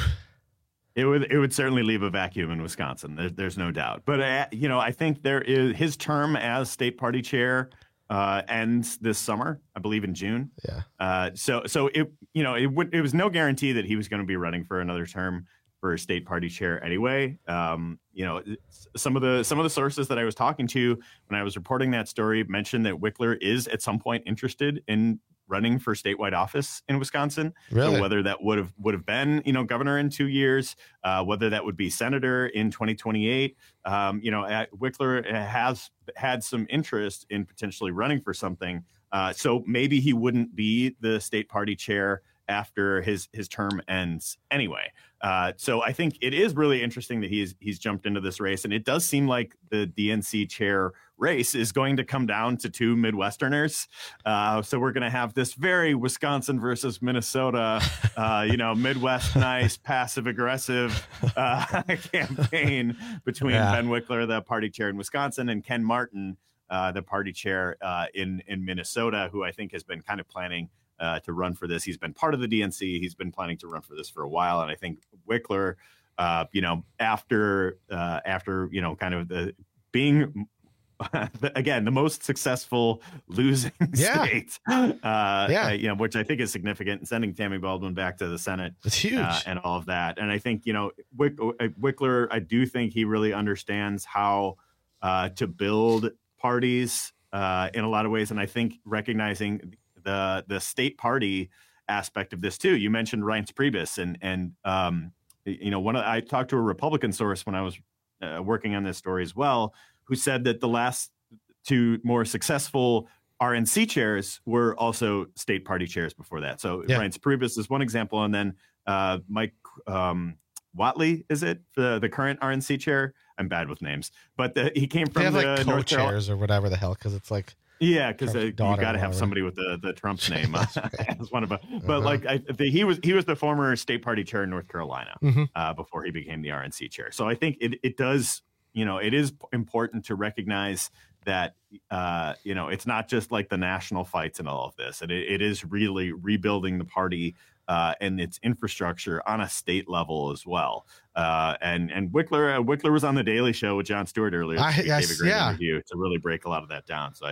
It would it would certainly leave a vacuum in Wisconsin. There, there's no doubt. But, uh, you know, I think there is his term as state party chair uh, ends this summer, I believe in June. Yeah. Uh, so so it, you know, it would it was no guarantee that he was going to be running for another term for state party chair anyway. Um, you know, some of the some of the sources that I was talking to when I was reporting that story mentioned that Wickler is at some point interested in running for statewide office in Wisconsin. Really? So whether that would have would have been, you know, governor in two years, uh, whether that would be senator in twenty twenty-eight, um, you know, Wickler has had some interest in potentially running for something. Uh, so maybe he wouldn't be the state party chair after his his term ends anyway. Uh, so I think it is really interesting that he's he's jumped into this race, and it does seem like the D N C chair race is going to come down to two Midwesterners. Uh, so we're going to have this very Wisconsin versus Minnesota, uh, you know, Midwest nice, passive aggressive uh, campaign between yeah. Ben Wickler, the party chair in Wisconsin, and Ken Martin, uh, the party chair uh, in in Minnesota, who I think has been kind of planning Uh, to run for this. He's been part of the D N C. He's been planning to run for this for a while. And I think Wickler, uh, you know, after, uh, after, you know, kind of the being, again, the most successful losing yeah. state, uh, yeah. uh, you know, which I think is significant, and sending Tammy Baldwin back to the Senate. It's huge. Uh, and all of that. And I think, you know, Wick, Wickler, I do think he really understands how uh, to build parties uh, in a lot of ways. And I think recognizing the the state party aspect of this too. You mentioned Reince Priebus, and and um, you know, one of, I talked to a Republican source when I was uh, working on this story as well, who said that the last two more successful R N C chairs were also state party chairs before that. So yeah. Reince Priebus is one example, and then uh, Mike um, Whatley, is it the the current R N C chair? I'm bad with names, but the, he came from they have the like North co-chairs or whatever the hell, because it's like. Yeah, because uh, you got to have somebody with the, the Trump's name uh, as one of them. But uh-huh. like I, the, he was he was the former state party chair in North Carolina mm-hmm. uh, before he became the R N C chair. So I think it it does, you know, it is important to recognize that, uh, you know, it's not just like the national fights and all of this. And it, it is really rebuilding the party uh, and its infrastructure on a state level as well. Uh, and and Wickler uh, Wickler was on the Daily Show with Jon Stewart earlier. I, he yes, gave a great yeah. interview to really break a lot of that down. So I'd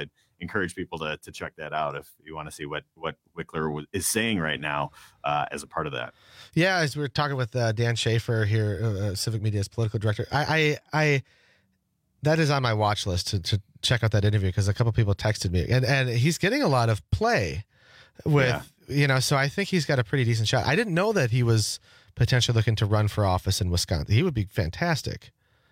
encourage people to to check that out if you want to see what what Wickler w- is saying right now uh, as a part of that. Yeah, as we were talking with uh, Dan Schaefer here, uh, Civic Media's political director, I, I, I, that is on my watch list to, to check out that interview because a couple people texted me, and and he's getting a lot of play with yeah. you know, so I think he's got a pretty decent shot. I didn't know that he was potentially looking to run for office in Wisconsin. He would be fantastic.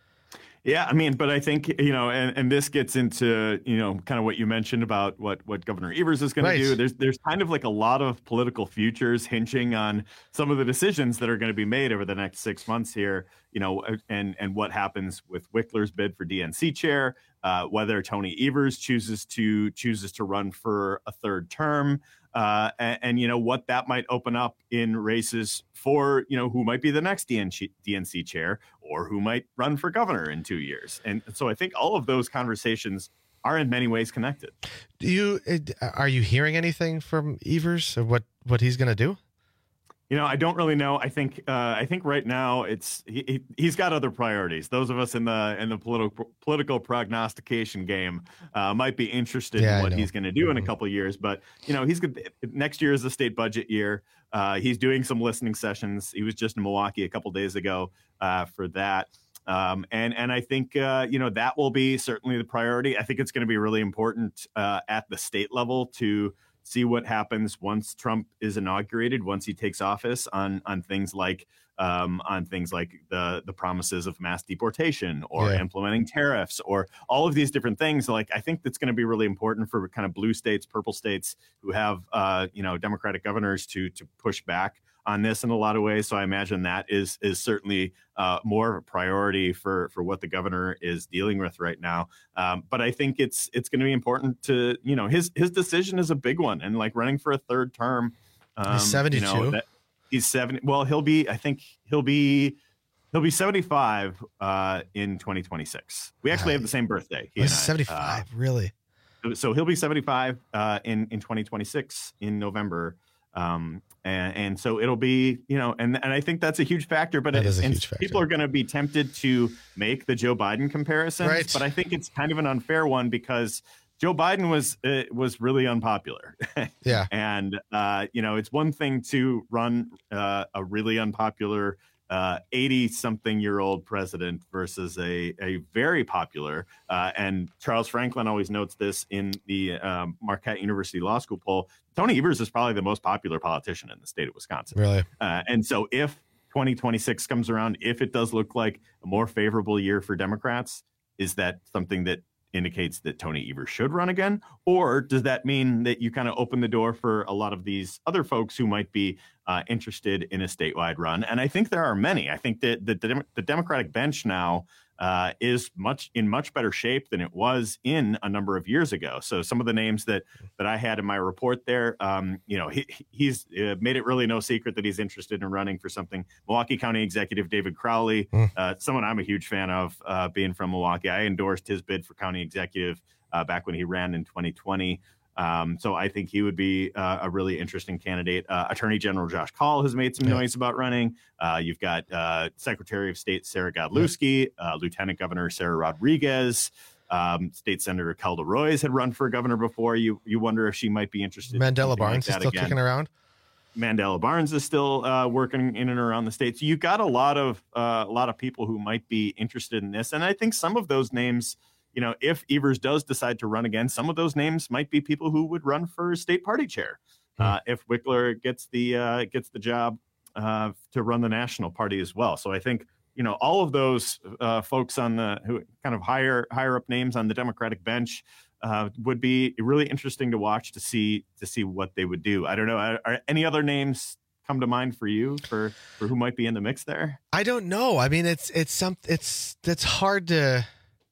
Yeah, I mean, but I think, you know, and, and this gets into, you know, kind of what you mentioned about what, what Governor Evers is going right. to do. There's there's kind of like a lot of political futures hinging on some of the decisions that are going to be made over the next six months here, you know, and, and what happens with Wickler's bid for D N C chair, uh, whether Tony Evers chooses to chooses to run for a third term. Uh, and, and, you know, what that might open up in races for, you know, who might be the next D N C chair or who might run for governor in two years. And so I think all of those conversations are in many ways connected. Do you are you hearing anything from Evers of what, what he's going to do? You know, I don't really know. I think uh, I think right now it's he, he's got other priorities. Those of us in the in the political political prognostication game uh, might be interested yeah, in what he's going to do mm-hmm. in a couple of years. But you know, he's next year is the state budget year. Uh, he's doing some listening sessions. He was just in Milwaukee a couple of days ago uh, for that. Um, and and I think, uh, you know, that will be certainly the priority. I think it's going to be really important uh, at the state level to see what happens once Trump is inaugurated, once he takes office on on things like um, on things like the the promises of mass deportation or yeah. implementing tariffs or all of these different things. Like, I think that's going to be really important for kind of blue states, purple states who have, uh, you know, Democratic governors to to push back on this in a lot of ways. So I imagine that is is certainly uh, more of a priority for for what the governor is dealing with right now. Um, but I think it's it's going to be important to, you know, his his decision is a big one. And like running for a third term, um, he's seventy-two. You know, that, he's seventy. Well, he'll be I think he'll be he'll be seventy-five uh, in twenty twenty-six. We actually have the same birthday. He and I. seventy-five, uh, really? So he'll be seventy-five uh, in in twenty twenty-six in November. Um, and, and so it'll be, you know, and, and I think that's a huge factor, but that it, is a and huge factor. People are going to be tempted to make the Joe Biden comparisons, right. but I think it's kind of an unfair one because Joe Biden was, uh, was really unpopular. yeah. And, uh, you know, it's one thing to run, uh, a really unpopular, uh, eighty something year old president versus a, a very popular, uh, and Charles Franklin always notes this in the, um, Marquette University Law School poll. Tony Evers is probably the most popular politician in the state of Wisconsin. Really? Uh, and so if twenty twenty-six comes around, if it does look like a more favorable year for Democrats, is that something that indicates that Tony Evers should run again? Or does that mean that you kind of open the door for a lot of these other folks who might be uh, interested in a statewide run? And I think there are many. I think that the, the, the Democratic bench now uh, is much in much better shape than it was in a number of years ago. So some of the names that that I had in my report there, um, you know, he, he's uh, made it really no secret that he's interested in running for something. Milwaukee County Executive David Crowley, mm. uh, someone I'm a huge fan of, uh, being from Milwaukee. I endorsed his bid for county executive uh, back when he ran in twenty twenty. Um, so I think he would be uh, a really interesting candidate. Uh, Attorney General Josh Kaul has made some yeah. noise about running. Uh, you've got uh, Secretary of State Sarah Godlewski, uh, Lieutenant Governor Sarah Rodriguez, um, State Senator Kelda Roys had run for governor before. You you wonder if she might be interested. Mandela in Barnes like is still again. kicking around. Mandela Barnes is still uh, working in and around the state. So you've got a lot of uh, a lot of people who might be interested in this, and I think some of those names. You know, if Evers does decide to run again, some of those names might be people who would run for state party chair. Hmm. Uh, if Wickler gets the uh, gets the job uh, to run the national party as well. So I think, you know, all of those uh, folks on the who kind of higher higher up names on the Democratic bench uh, would be really interesting to watch to see to see what they would do. I don't know. Are, are any other names come to mind for you for, for who might be in the mix there? I don't know. I mean, it's it's some it's it's hard to.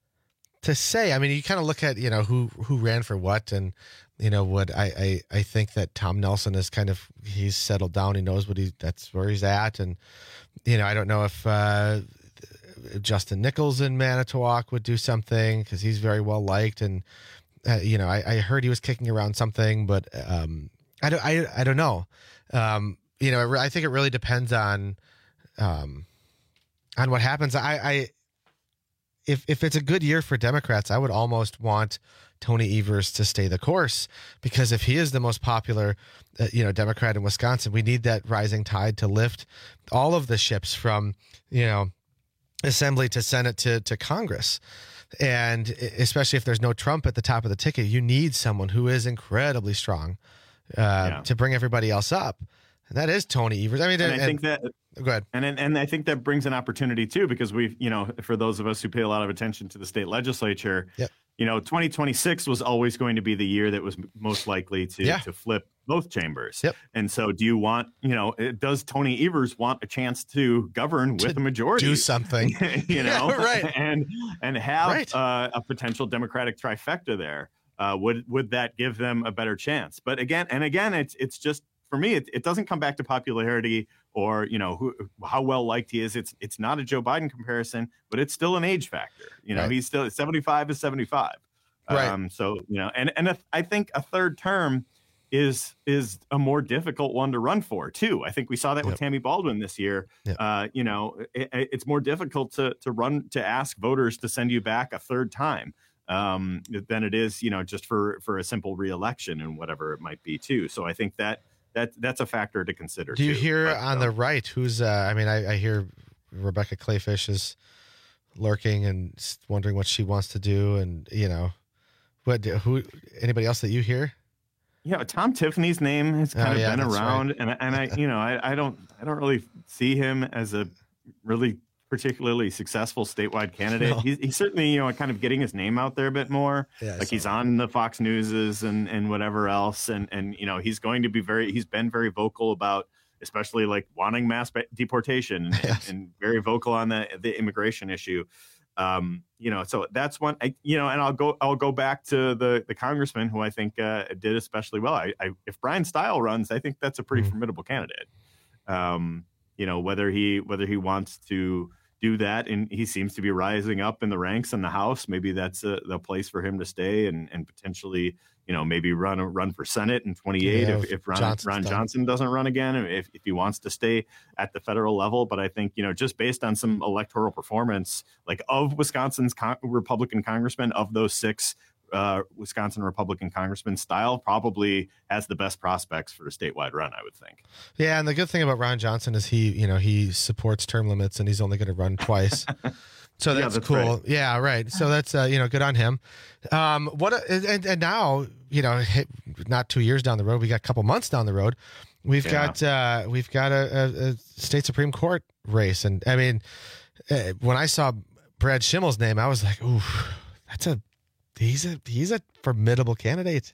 to say. I mean, you kind of look at, you know, who, who ran for what, and, you know, what I, I, I think that Tom Nelson is kind of, he's settled down. He knows what he, that's where he's at. And, you know, I don't know if, uh, Justin Nichols in Manitowoc would do something because he's very well liked. And, uh, you know, I, I heard he was kicking around something, but, um, I don't, I, I don't know. Um, you know, I think it really depends on, um, on what happens. I, I, if if it's a good year for Democrats, I would almost want Tony Evers to stay the course, because if he is the most popular, uh, you know, Democrat in Wisconsin, we need that rising tide to lift all of the ships from, you know, Assembly to Senate to to Congress. And especially if there's no Trump at the top of the ticket, you need someone who is incredibly strong uh, yeah. to bring everybody else up. And that is Tony Evers. I mean, and, and I think that go ahead. And, and and I think that brings an opportunity too, because we've, you know, for those of us who pay a lot of attention to the state legislature, yep. you know, twenty twenty-six was always going to be the year that was most likely to yeah. to flip both chambers. Yep. And so do you want, you know, does Tony Evers want a chance to govern with to a majority? Do something, you know, yeah, right. and and have right. uh, a potential Democratic trifecta there. Uh, would would that give them a better chance? But again, and again, it's it's just, for me, it, it doesn't come back to popularity or, you know, who, how well liked he is. It's it's not a Joe Biden comparison, but it's still an age factor. You know, right. he's still seventy-five is seventy-five. Right. Um, so, you know, and and if, I think a third term is is a more difficult one to run for, too. I think we saw that yep. with Tammy Baldwin this year. Yep. Uh, you know, it, it's more difficult to to run to ask voters to send you back a third time um, than it is, you know, just for for a simple reelection and whatever it might be, too. So I think that. That that's a factor to consider. Do you too. hear but, on uh, the right who's? Uh, I mean, I, I hear Rebecca Clayfish is lurking and wondering what she wants to do, and you know, what who? Anybody else that you hear? Yeah, Tom Tiffany's name has kind oh, of yeah, been that's around, right. and and I you know I, I don't I don't really see him as a really particularly successful statewide candidate. No. He's, he's certainly, you know, kind of getting his name out there a bit more. Yeah, like he's on the Fox Newses and, and whatever else. And, and, you know, he's going to be very, he's been very vocal about, especially like wanting mass deportation and, yes. and very vocal on the, the immigration issue. Um, you know, so that's one, I, you know, and I'll go, I'll go back to the, the congressman who I think uh, did especially well. I, I, if Brian Stile runs, I think that's a pretty mm-hmm. formidable candidate. Um, you know, whether he, whether he wants to do that, and he seems to be rising up in the ranks in the House. Maybe that's a, the place for him to stay and, and potentially, you know, maybe run run for Senate in twenty-eight yeah, if, if Ron, Ron Johnson doesn't run again, if, if he wants to stay at the federal level. But I think, you know, just based on some electoral performance, like of Wisconsin's con- Republican congressmen, of those six uh, Wisconsin Republican congressmen, Stile probably has the best prospects for a statewide run, I would think. Yeah, and the good thing about Ron Johnson is he, you know, he supports term limits and he's only going to run twice. So that's, yeah, that's cool. Right. Yeah, right. So that's uh, you know, good on him. Um, what and, and now, you know, not two years down the road, we got a couple months down the road. We've yeah. got uh, we've got a, a, a state Supreme Court race, and I mean, uh, when I saw Brad Schimmel's name, I was like, ooh, that's a he's a he's a formidable candidate.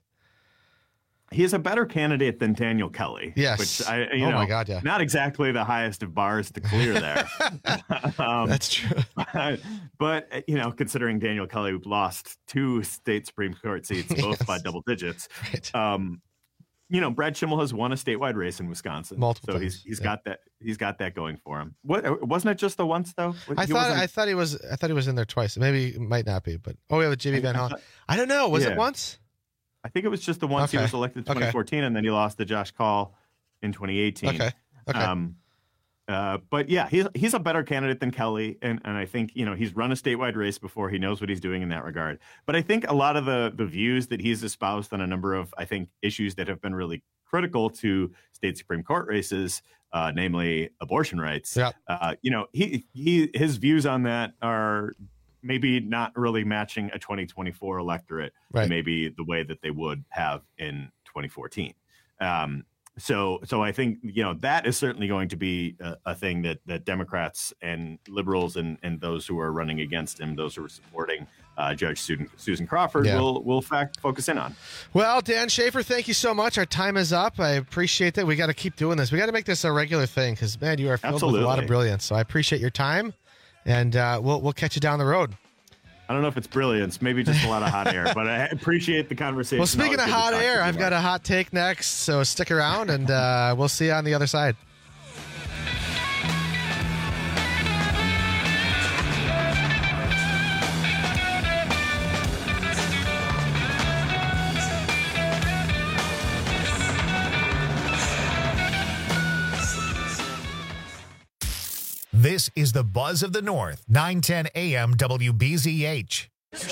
He's a better candidate than Daniel Kelly. Yes. Which I, you oh know, my God, yeah. Not exactly the highest of bars to clear there. um, That's true. But, but, you know, considering Daniel Kelly lost two state Supreme Court seats, both yes. by double digits, right. um, you know, Brad Schimmel has won a statewide race in Wisconsin. Multiple so times. he's he's yeah. got that he's got that going for him. What wasn't it just the once though? I he thought wasn't... I thought he was I thought he was in there twice. Maybe it might not be, but oh yeah, with Jimmy Van Hollen. I don't know. Was yeah. it once? I think it was just the once okay. he was elected in twenty fourteen, okay. and then he lost to Josh Call in twenty eighteen. Okay. Okay. Um, uh, but yeah, he's he's a better candidate than Kelly, and, and I think, you know, he's run a statewide race before. He knows what he's doing in that regard. But I think a lot of the the views that he's espoused on a number of, I think, issues that have been really critical to state Supreme Court races, uh, namely abortion rights. Yeah. Uh, you know, he he his views on that are maybe not really matching a twenty twenty-four electorate, right. maybe the way that they would have in twenty fourteen. Um, so, so I think, you know, that is certainly going to be a, a thing that, that Democrats and liberals and, and those who are running against him, those who are supporting uh, Judge Susan, Susan Crawford yeah. will, will fact focus in on. Well, Dan Schaefer, thank you so much. Our time is up. I appreciate that. We got to keep doing this. We got to make this a regular thing because, man, you are filled Absolutely. with a lot of brilliance. So I appreciate your time, and uh, we'll we'll catch you down the road. I don't know if it's brilliance, maybe just a lot of hot air, but I appreciate the conversation. Well, speaking of hot air, I've got a hot take next, so stick around, and uh, we'll see you on the other side. This is the Buzz of the North, nine ten A M W B Z H.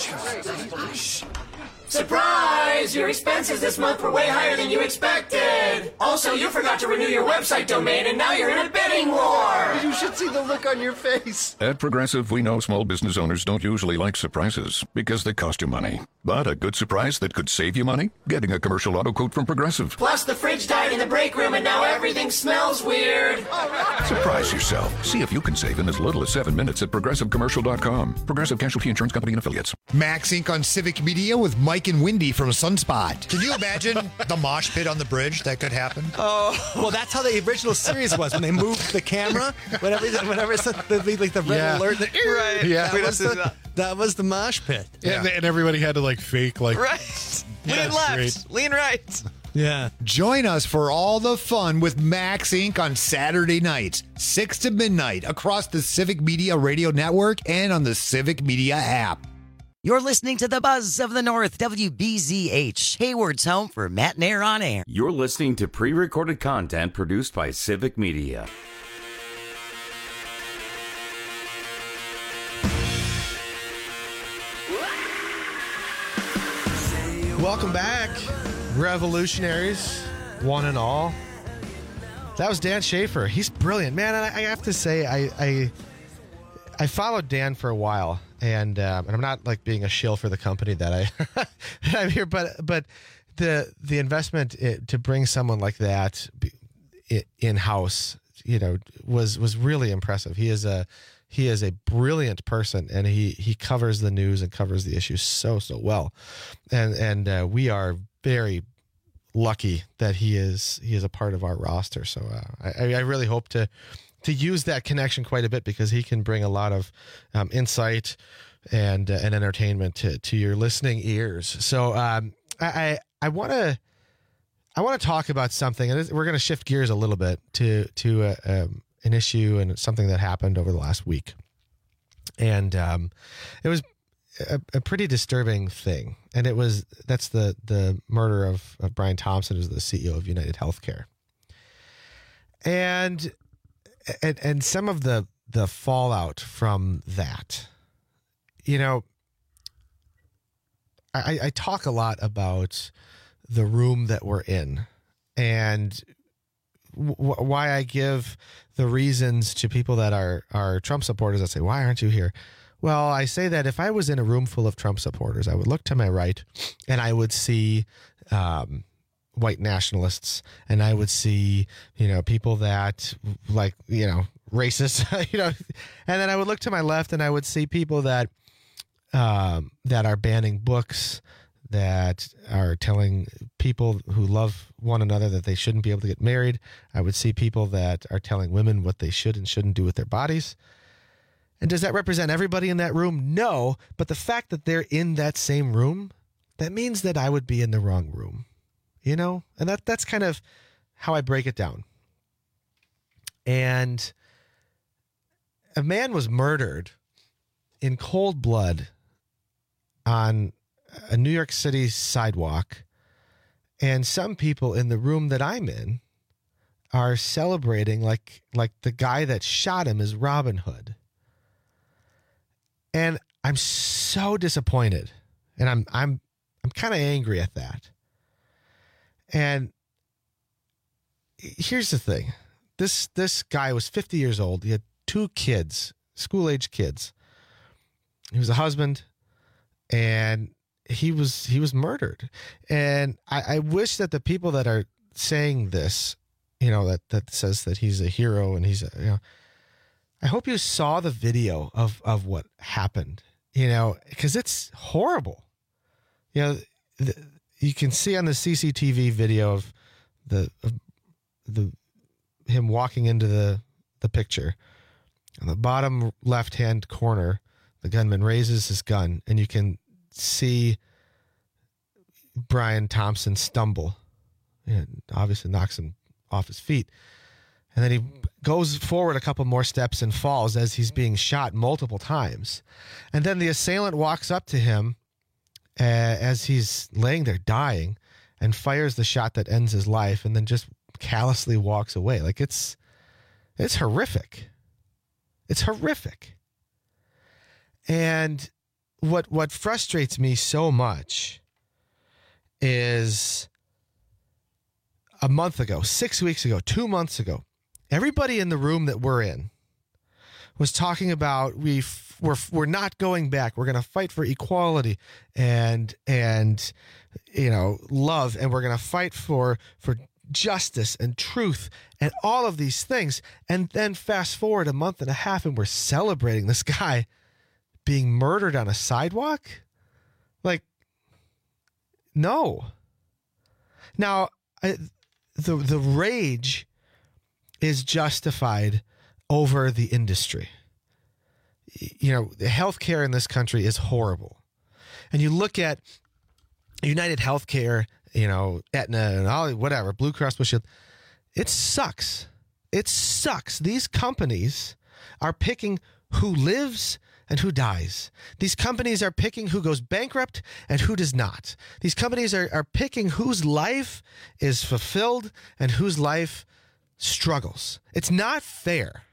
Surprise! Your expenses this month were way higher than you expected! Also, you forgot to renew your website domain, and now you're in a bidding war! You should see the look on your face. At Progressive, we know small business owners don't usually like surprises because they cost you money. But a good surprise that could save you money? Getting a commercial auto quote from Progressive. Plus, the fridge died in the break room, and now everything smells weird! Surprise yourself. See if you can save in as little as seven minutes at progressive commercial dot com. Progressive Casualty Insurance Company and Affiliates. Max Incorporated on Civic Media with Mike and Wendy from Sunspot. Can you imagine the mosh pit on the bridge that could happen? Oh, well, that's how the original series was when they moved the camera. Whenever, whenever it's the, the, like the red Yeah. alert, the, Right. Yeah, That that, was was the, that was the mosh pit. Yeah. And, and everybody had to like fake like Right. Yeah, Lean that's left. great. Lean right. Yeah. Join us for all the fun with Max Incorporated on Saturday nights, six to midnight, across the Civic Media Radio Network and on the Civic Media app. You're listening to the Buzz of the North, W B Z H, Hayward's home for Matt and Air on Air. You're listening to pre-recorded content produced by Civic Media. Welcome back, revolutionaries, one and all. That was Dan Schaefer. He's brilliant, man. And I, I have to say, I, I I followed Dan for a while, and um, and I'm not like being a shill for the company that I that I'm here, but but the the investment it, to bring someone like that in house, you know, was was really impressive. He is a he is a brilliant person, and he he covers the news and covers the issues so so well, and and uh, we are very lucky that he is he is a part of our roster. So uh, I, I really hope to to use that connection quite a bit, because he can bring a lot of um, insight and uh, and entertainment to to your listening ears. So um, I I want to I want to talk about something, and we're going to shift gears a little bit to to uh, um, an issue and something that happened over the last week, and um, it was a, a pretty disturbing thing, and it was that's the the murder of, of Brian Thompson, who's the C E O of United Healthcare, and and and some of the the fallout from that. You know, I, I talk a lot about the room that we're in, and w- why I give the reasons to people that are are Trump supporters that say, "Why aren't you here?" Well, I say that if I was in a room full of Trump supporters, I would look to my right and I would see um, white nationalists, and I would see, you know, people that like, you know, racist, you know, and then I would look to my left and I would see people that um, that are banning books, that are telling people who love one another that they shouldn't be able to get married. I would see people that are telling women what they should and shouldn't do with their bodies. And does that represent everybody in that room? No, but the fact that they're in that same room, that means that I would be in the wrong room, you know? And that that's kind of how I break it down. And a man was murdered in cold blood on a New York City sidewalk, and some people in the room that I'm in are celebrating like like the guy that shot him is Robin Hood. And I'm so disappointed, and I'm I'm I'm kind of angry at that. And here's the thing: this this guy was fifty years old. He had two kids, school-age kids. He was a husband, and he was he was murdered. And I, I wish that the people that are saying this, you know, that that says that he's a hero and he's a, you know, I hope you saw the video of, of what happened, you know, because it's horrible. You know, the, you can see on the C C T V video of the of the him walking into the, the picture. On the bottom left-hand corner, the gunman raises his gun, and you can see Brian Thompson stumble. And obviously knocks him off his feet. And then he goes forward a couple more steps and falls as he's being shot multiple times. And then the assailant walks up to him uh, as he's laying there dying and fires the shot that ends his life, and then just callously walks away. Like, it's it's horrific. It's horrific. And what what frustrates me so much is a month ago, six weeks ago, two months ago, everybody in the room that we're in was talking about we f- we're we're not going back. We're going to fight for equality and and you know love, and we're going to fight for for justice and truth and all of these things. And then fast forward a month and a half, and we're celebrating this guy being murdered on a sidewalk. Like, no. Now, I, the the rage is justified over the industry. You know, the healthcare in this country is horrible. And you look at United Healthcare, you know, Aetna and all, whatever, Blue Cross Blue Shield, it sucks. It sucks. These companies are picking who lives and who dies. These companies are picking who goes bankrupt and who does not. These companies are, are picking whose life is fulfilled and whose life struggles. It's not fair.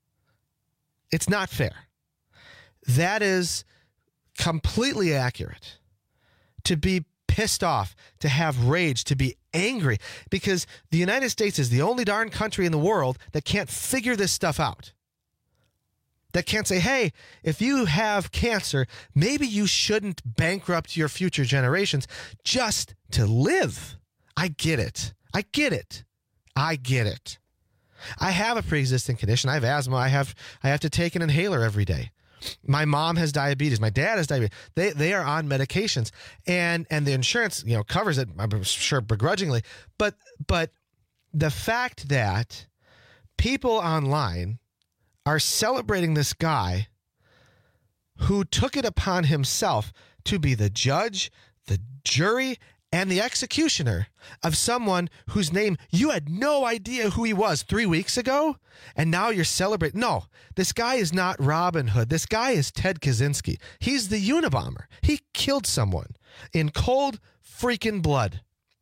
It's not fair. That is completely accurate. To be pissed off, to have rage, to be angry, because the United States is the only darn country in the world that can't figure this stuff out. That can't say, hey, if you have cancer, maybe you shouldn't bankrupt your future generations just to live. I get it. I get it. I get it. I have a pre-existing condition. I have asthma. I have I have to take an inhaler every day. My mom has diabetes. My dad has diabetes. They they are on medications, and and the insurance, you know, covers it, I'm sure begrudgingly. But but the fact that people online are celebrating this guy who took it upon himself to be the judge, the jury, and the executioner of someone whose name you had no idea who he was three weeks ago, and now you're celebrating. No, this guy is not Robin Hood. This guy is Ted Kaczynski. He's the Unabomber. He killed someone in cold freaking blood.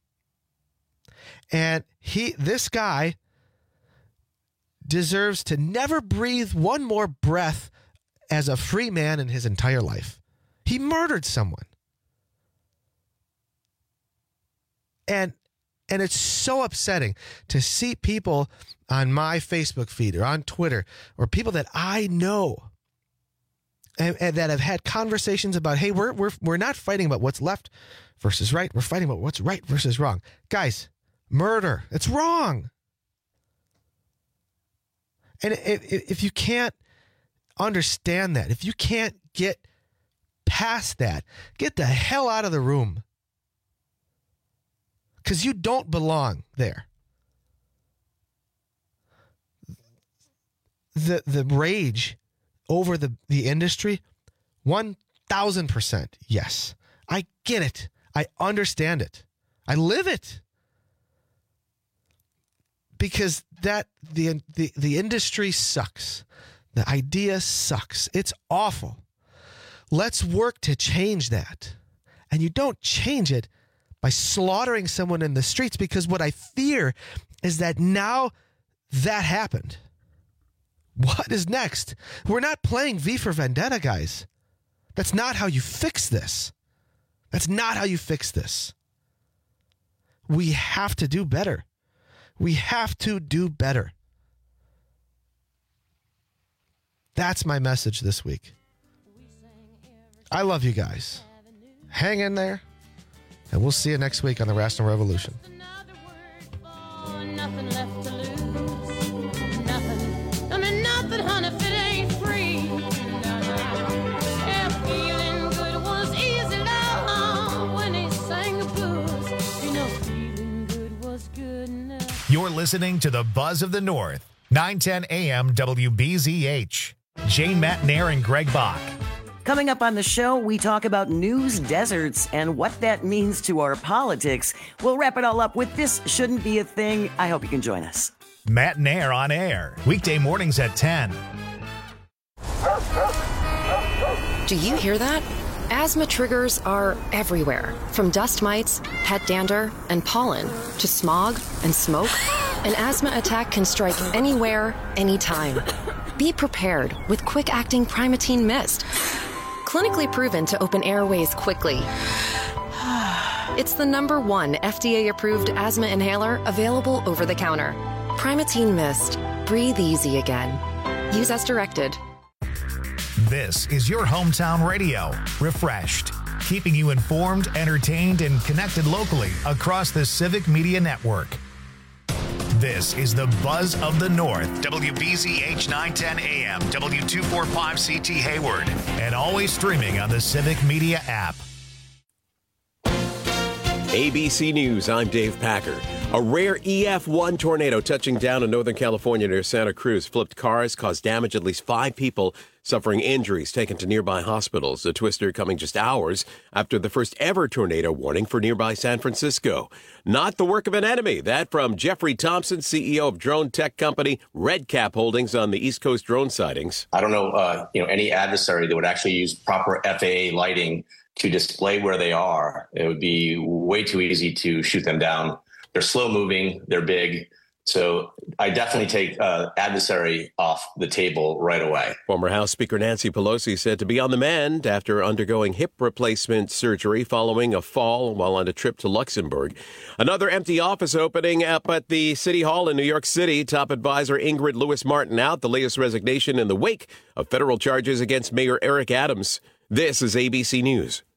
And he, this guy deserves to never breathe one more breath as a free man in his entire life. He murdered someone. And and it's so upsetting to see people on my Facebook feed or on Twitter or people that I know and, and that have had conversations about, hey, we're we're we're not fighting about what's left versus right. We're fighting about what's right versus wrong. Guys, murder, it's wrong. And if, if you can't understand that, if you can't get past that, get the hell out of the room. Because you don't belong there. The the rage over the, the industry, one thousand percent, yes. I get it. I understand it. I live it. Because that the, the the industry sucks. The idea sucks. It's awful. Let's work to change that. And you don't change it by slaughtering someone in the streets, because what I fear is that now that happened. What is next? We're not playing V for Vendetta, guys. That's not how you fix this. That's not how you fix this. We have to do better. We have to do better. That's my message this week. I love you guys. Hang in there, and we'll see you next week on the Rational Revolution. Nothing left to lose. Nothing. Don't mean nothing, honey, if it ain't free. Yeah, feeling good was easy, love, when he sang the blues. You know, feeling good was good enough. You're listening to the Buzz of the North, nine ten A M W B Z H. Jane Matnair and Greg Bach. Coming up on the show, we talk about news deserts and what that means to our politics. We'll wrap it all up with This Shouldn't Be a Thing. I hope you can join us. Matnair on air, weekday mornings at ten. Do you hear that? Asthma triggers are everywhere, from dust mites, pet dander, and pollen, to smog and smoke. An asthma attack can strike anywhere, anytime. Be prepared with quick-acting Primatene Mist. Clinically proven to open airways quickly. It's the number one F D A-approved asthma inhaler available over the counter. Primatene Mist. Breathe easy again. Use as directed. This is your hometown radio, Refreshed, keeping you informed, entertained, and connected locally across the Civic Media Network. This is the Buzz of the North, W B Z H nine ten A M, W two forty-five C T Hayward, and always streaming on the Civic Media app. A B C News, I'm Dave Packer. A rare E F one tornado touching down in Northern California near Santa Cruz flipped cars, caused damage, at least five people suffering injuries, taken to nearby hospitals. The twister coming just hours after the first ever tornado warning for nearby San Francisco. Not the work of an enemy. That from Jeffrey Thompson, C E O of drone tech company RedCap Holdings on the East Coast drone sightings. I don't know, uh, you know, any adversary that would actually use proper F A A lighting to display where they are. It would be way too easy to shoot them down. They're slow moving, they're big. So I definitely take uh, adversary off the table right away. Former House Speaker Nancy Pelosi said to be on the mend after undergoing hip replacement surgery following a fall while on a trip to Luxembourg. Another empty office opening up at the City Hall in New York City. Top advisor Ingrid Lewis-Martin out, the latest resignation in the wake of federal charges against Mayor Eric Adams. This is A B C News.